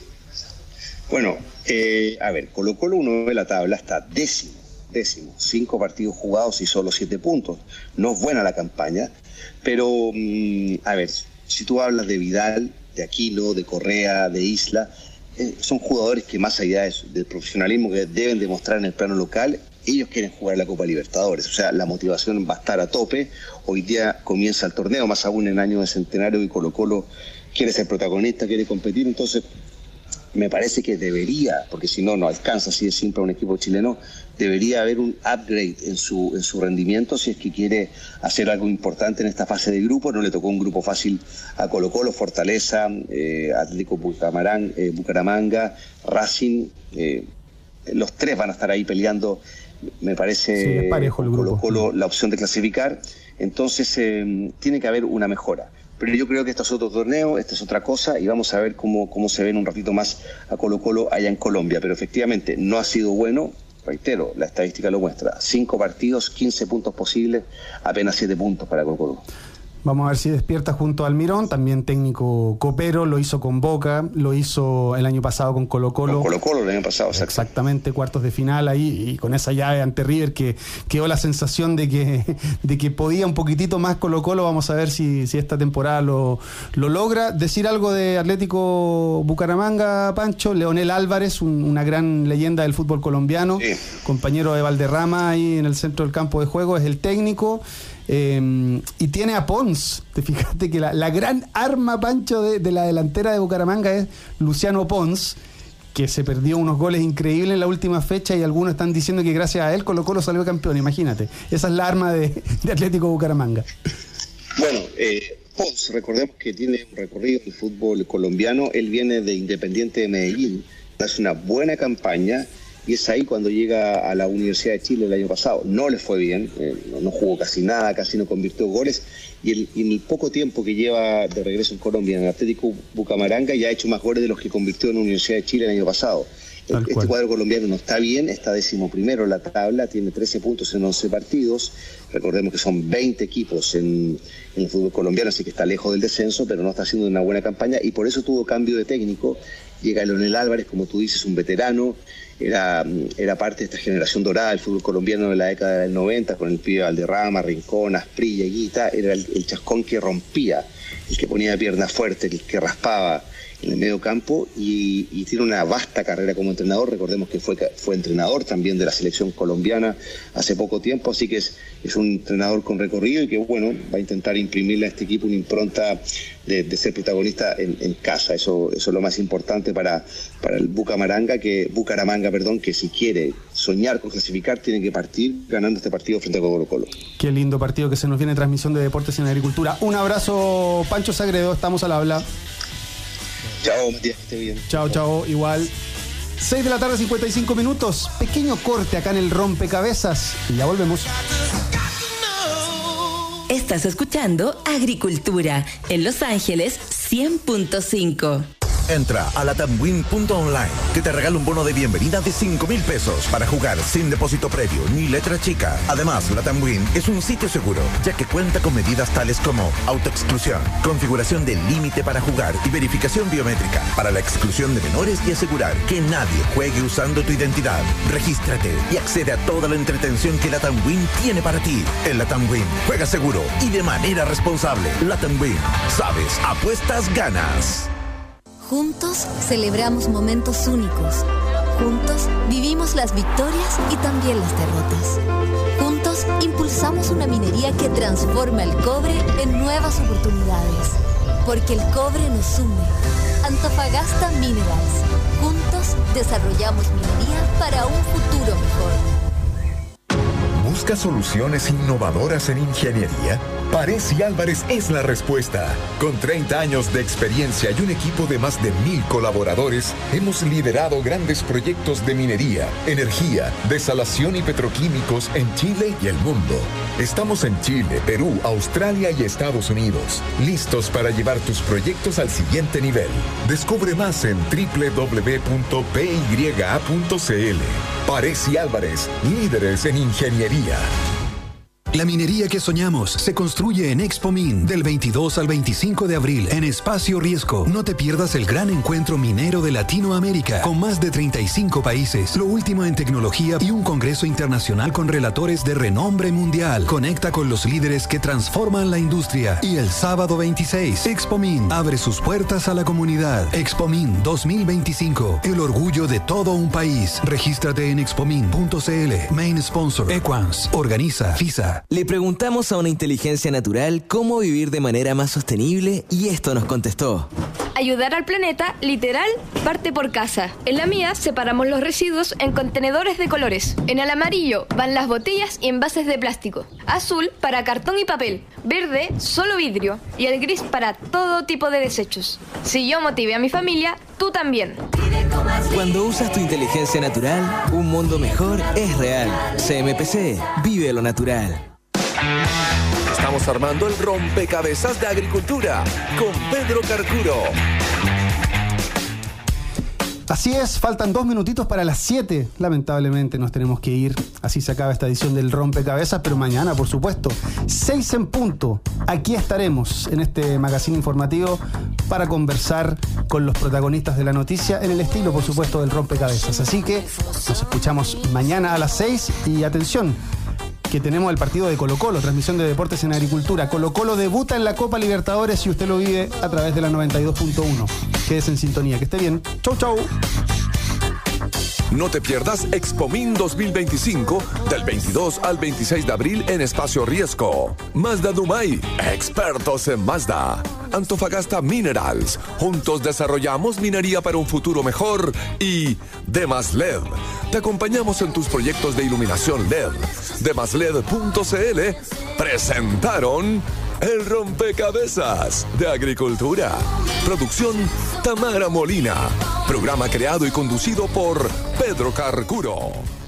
Bueno, a ver, Colo-Colo, uno ve la tabla, está décimo, 5 partidos jugados y solo 7 puntos. No es buena la campaña, pero a ver, si tú hablas de Vidal, de Aquino, de Correa, de Isla, son jugadores que más allá del profesionalismo que deben demostrar en el plano local, ellos quieren jugar la Copa Libertadores, o sea, la motivación va a estar a tope. Hoy día comienza el torneo, más aún en año de centenario, y Colo-Colo quiere ser protagonista, quiere competir, entonces me parece que debería, porque si no alcanza así de simple a un equipo chileno, debería haber un upgrade en su rendimiento si es que quiere hacer algo importante en esta fase de grupo. No le tocó un grupo fácil a Colo-Colo, Fortaleza, Atlético Bucaramanga, Racing, los 3 van a estar ahí peleando, me parece, parejo el grupo. Colo-Colo la opción de clasificar, entonces tiene que haber una mejora. Pero yo creo que esto es otro torneo, esta es otra cosa, y vamos a ver cómo se ve en un ratito más a Colo-Colo allá en Colombia. Pero efectivamente no ha sido bueno, reitero, la estadística lo muestra. 5 partidos, 15 puntos posibles, apenas 7 puntos para Colo-Colo. Vamos a ver si despierta junto a Almirón, también técnico copero, lo hizo con Boca, lo hizo el año pasado con Colo-Colo. Con Colo-Colo el año pasado, exactamente, cuartos de final ahí, y con esa llave ante River que quedó la sensación de que podía un poquitito más Colo-Colo. Vamos a ver si esta temporada lo logra. Decir algo de Atlético Bucaramanga, Pancho, Leonel Álvarez, una gran leyenda del fútbol colombiano, sí, compañero de Valderrama ahí en el centro del campo de juego, es el técnico. Y tiene a Pons. Te fijaste que la gran arma, Pancho, de la delantera de Bucaramanga es Luciano Pons, que se perdió unos goles increíbles en la última fecha y algunos están diciendo que gracias a él Colo-Colo salió campeón. Imagínate, esa es la arma de Atlético Bucaramanga. Bueno, Pons, recordemos que tiene un recorrido en el fútbol colombiano. Él viene de Independiente de Medellín, hace una buena campaña, y es ahí cuando llega a la Universidad de Chile el año pasado. No le fue bien, no jugó casi nada, casi no convirtió goles, y en el poco tiempo que lleva de regreso en Colombia, en el Atlético Bucaramanga, ya ha hecho más goles de los que convirtió en la Universidad de Chile el año pasado. Este cuadro colombiano no está bien, está 11º en la tabla, tiene 13 puntos en 11 partidos, Recordemos que son 20 equipos en el fútbol colombiano, así que está lejos del descenso, pero no está haciendo una buena campaña y por eso tuvo cambio de técnico. Llega Leonel Álvarez, como tú dices, un veterano, era parte de esta generación dorada del fútbol colombiano de la década del 90, con el pibe Valderrama, Rincón, Asprilla, Higuita. Era el chascón que rompía, el que ponía de pierna fuerte, el que raspaba en el medio campo y tiene una vasta carrera como entrenador. Recordemos que fue entrenador también de la selección colombiana hace poco tiempo, así que es un entrenador con recorrido y que va a intentar imprimirle a este equipo una impronta de ser protagonista en casa. Eso es lo más importante para el Bucaramanga, que si quiere soñar con clasificar tiene que partir ganando este partido frente a Colo-Colo. Qué lindo partido que se nos viene, transmisión de Deportes en Agricultura. Un abrazo, Pancho Sagredo, estamos al habla. Chao, Matías, que esté bien. Chao, igual. 6 de la tarde, 55 minutos. Pequeño corte acá en el rompecabezas y ya volvemos. Estás escuchando Agricultura en Los Ángeles 100.5. Entra a latamwin.online, que te regala un bono de bienvenida de 5,000 pesos para jugar sin depósito previo ni letra chica. Además, Latamwin es un sitio seguro, ya que cuenta con medidas tales como autoexclusión, configuración del límite para jugar y verificación biométrica para la exclusión de menores y asegurar que nadie juegue usando tu identidad. Regístrate y accede a toda la entretención que Latamwin tiene para ti. En Latamwin, juega seguro y de manera responsable. Latamwin, sabes, apuestas, ganas. Juntos celebramos momentos únicos. Juntos vivimos las victorias y también las derrotas. Juntos impulsamos una minería que transforma el cobre en nuevas oportunidades. Porque el cobre nos une. Antofagasta Minerals. Juntos desarrollamos minería para un futuro mejor. ¿Busca soluciones innovadoras en ingeniería? Paresi Álvarez es la respuesta. Con 30 años de experiencia y un equipo de más de 1,000 colaboradores, hemos liderado grandes proyectos de minería, energía, desalación y petroquímicos en Chile y el mundo. Estamos en Chile, Perú, Australia y Estados Unidos, listos para llevar tus proyectos al siguiente nivel. Descubre más en www.pya.cl. Paresi Álvarez, líderes en ingeniería. La minería que soñamos se construye en Expomin del 22 al 25 de abril en Espacio Riesco. No te pierdas el gran encuentro minero de Latinoamérica con más de 35 países, lo último en tecnología y un congreso internacional con relatores de renombre mundial. Conecta con los líderes que transforman la industria. Y el sábado 26, Expomin abre sus puertas a la comunidad. Expomin 2025, el orgullo de todo un país. Regístrate en expomin.cl. Main sponsor Equans. Organiza FISA. Le preguntamos a una inteligencia natural cómo vivir de manera más sostenible y esto nos contestó. Ayudar al planeta, literal, parte por casa. En la mía separamos los residuos en contenedores de colores. En el amarillo van las botellas y envases de plástico. Azul para cartón y papel. Verde, solo vidrio. Y el gris para todo tipo de desechos. Si yo motivé a mi familia, tú también. Cuando usas tu inteligencia natural, un mundo mejor es real. CMPC, vive lo natural. Estamos armando el rompecabezas de Agricultura con Pedro Carcuro. Así es, faltan 2 minutitos para las 7. Lamentablemente nos tenemos que ir. Así se acaba esta edición del rompecabezas, pero mañana, por supuesto, 6 en punto. Aquí estaremos en este magazine informativo para conversar con los protagonistas de la noticia en el estilo, por supuesto, del rompecabezas. Así que nos escuchamos mañana a las 6 y atención, que tenemos el partido de Colo-Colo, transmisión de Deportes en Agricultura. Colo-Colo debuta en la Copa Libertadores y usted lo vive a través de la 92.1. Quédese en sintonía, que esté bien. Chau, chau. No te pierdas Expomin 2025 del 22 al 26 de abril en Espacio Riesco. Mazda Dumay, expertos en Mazda. Antofagasta Minerals, juntos desarrollamos minería para un futuro mejor. Y Demasled, te acompañamos en tus proyectos de iluminación LED. Demasled.cl presentaron el rompecabezas de Agricultura. Producción Tamara Molina. Programa creado y conducido por Pedro Carcuro.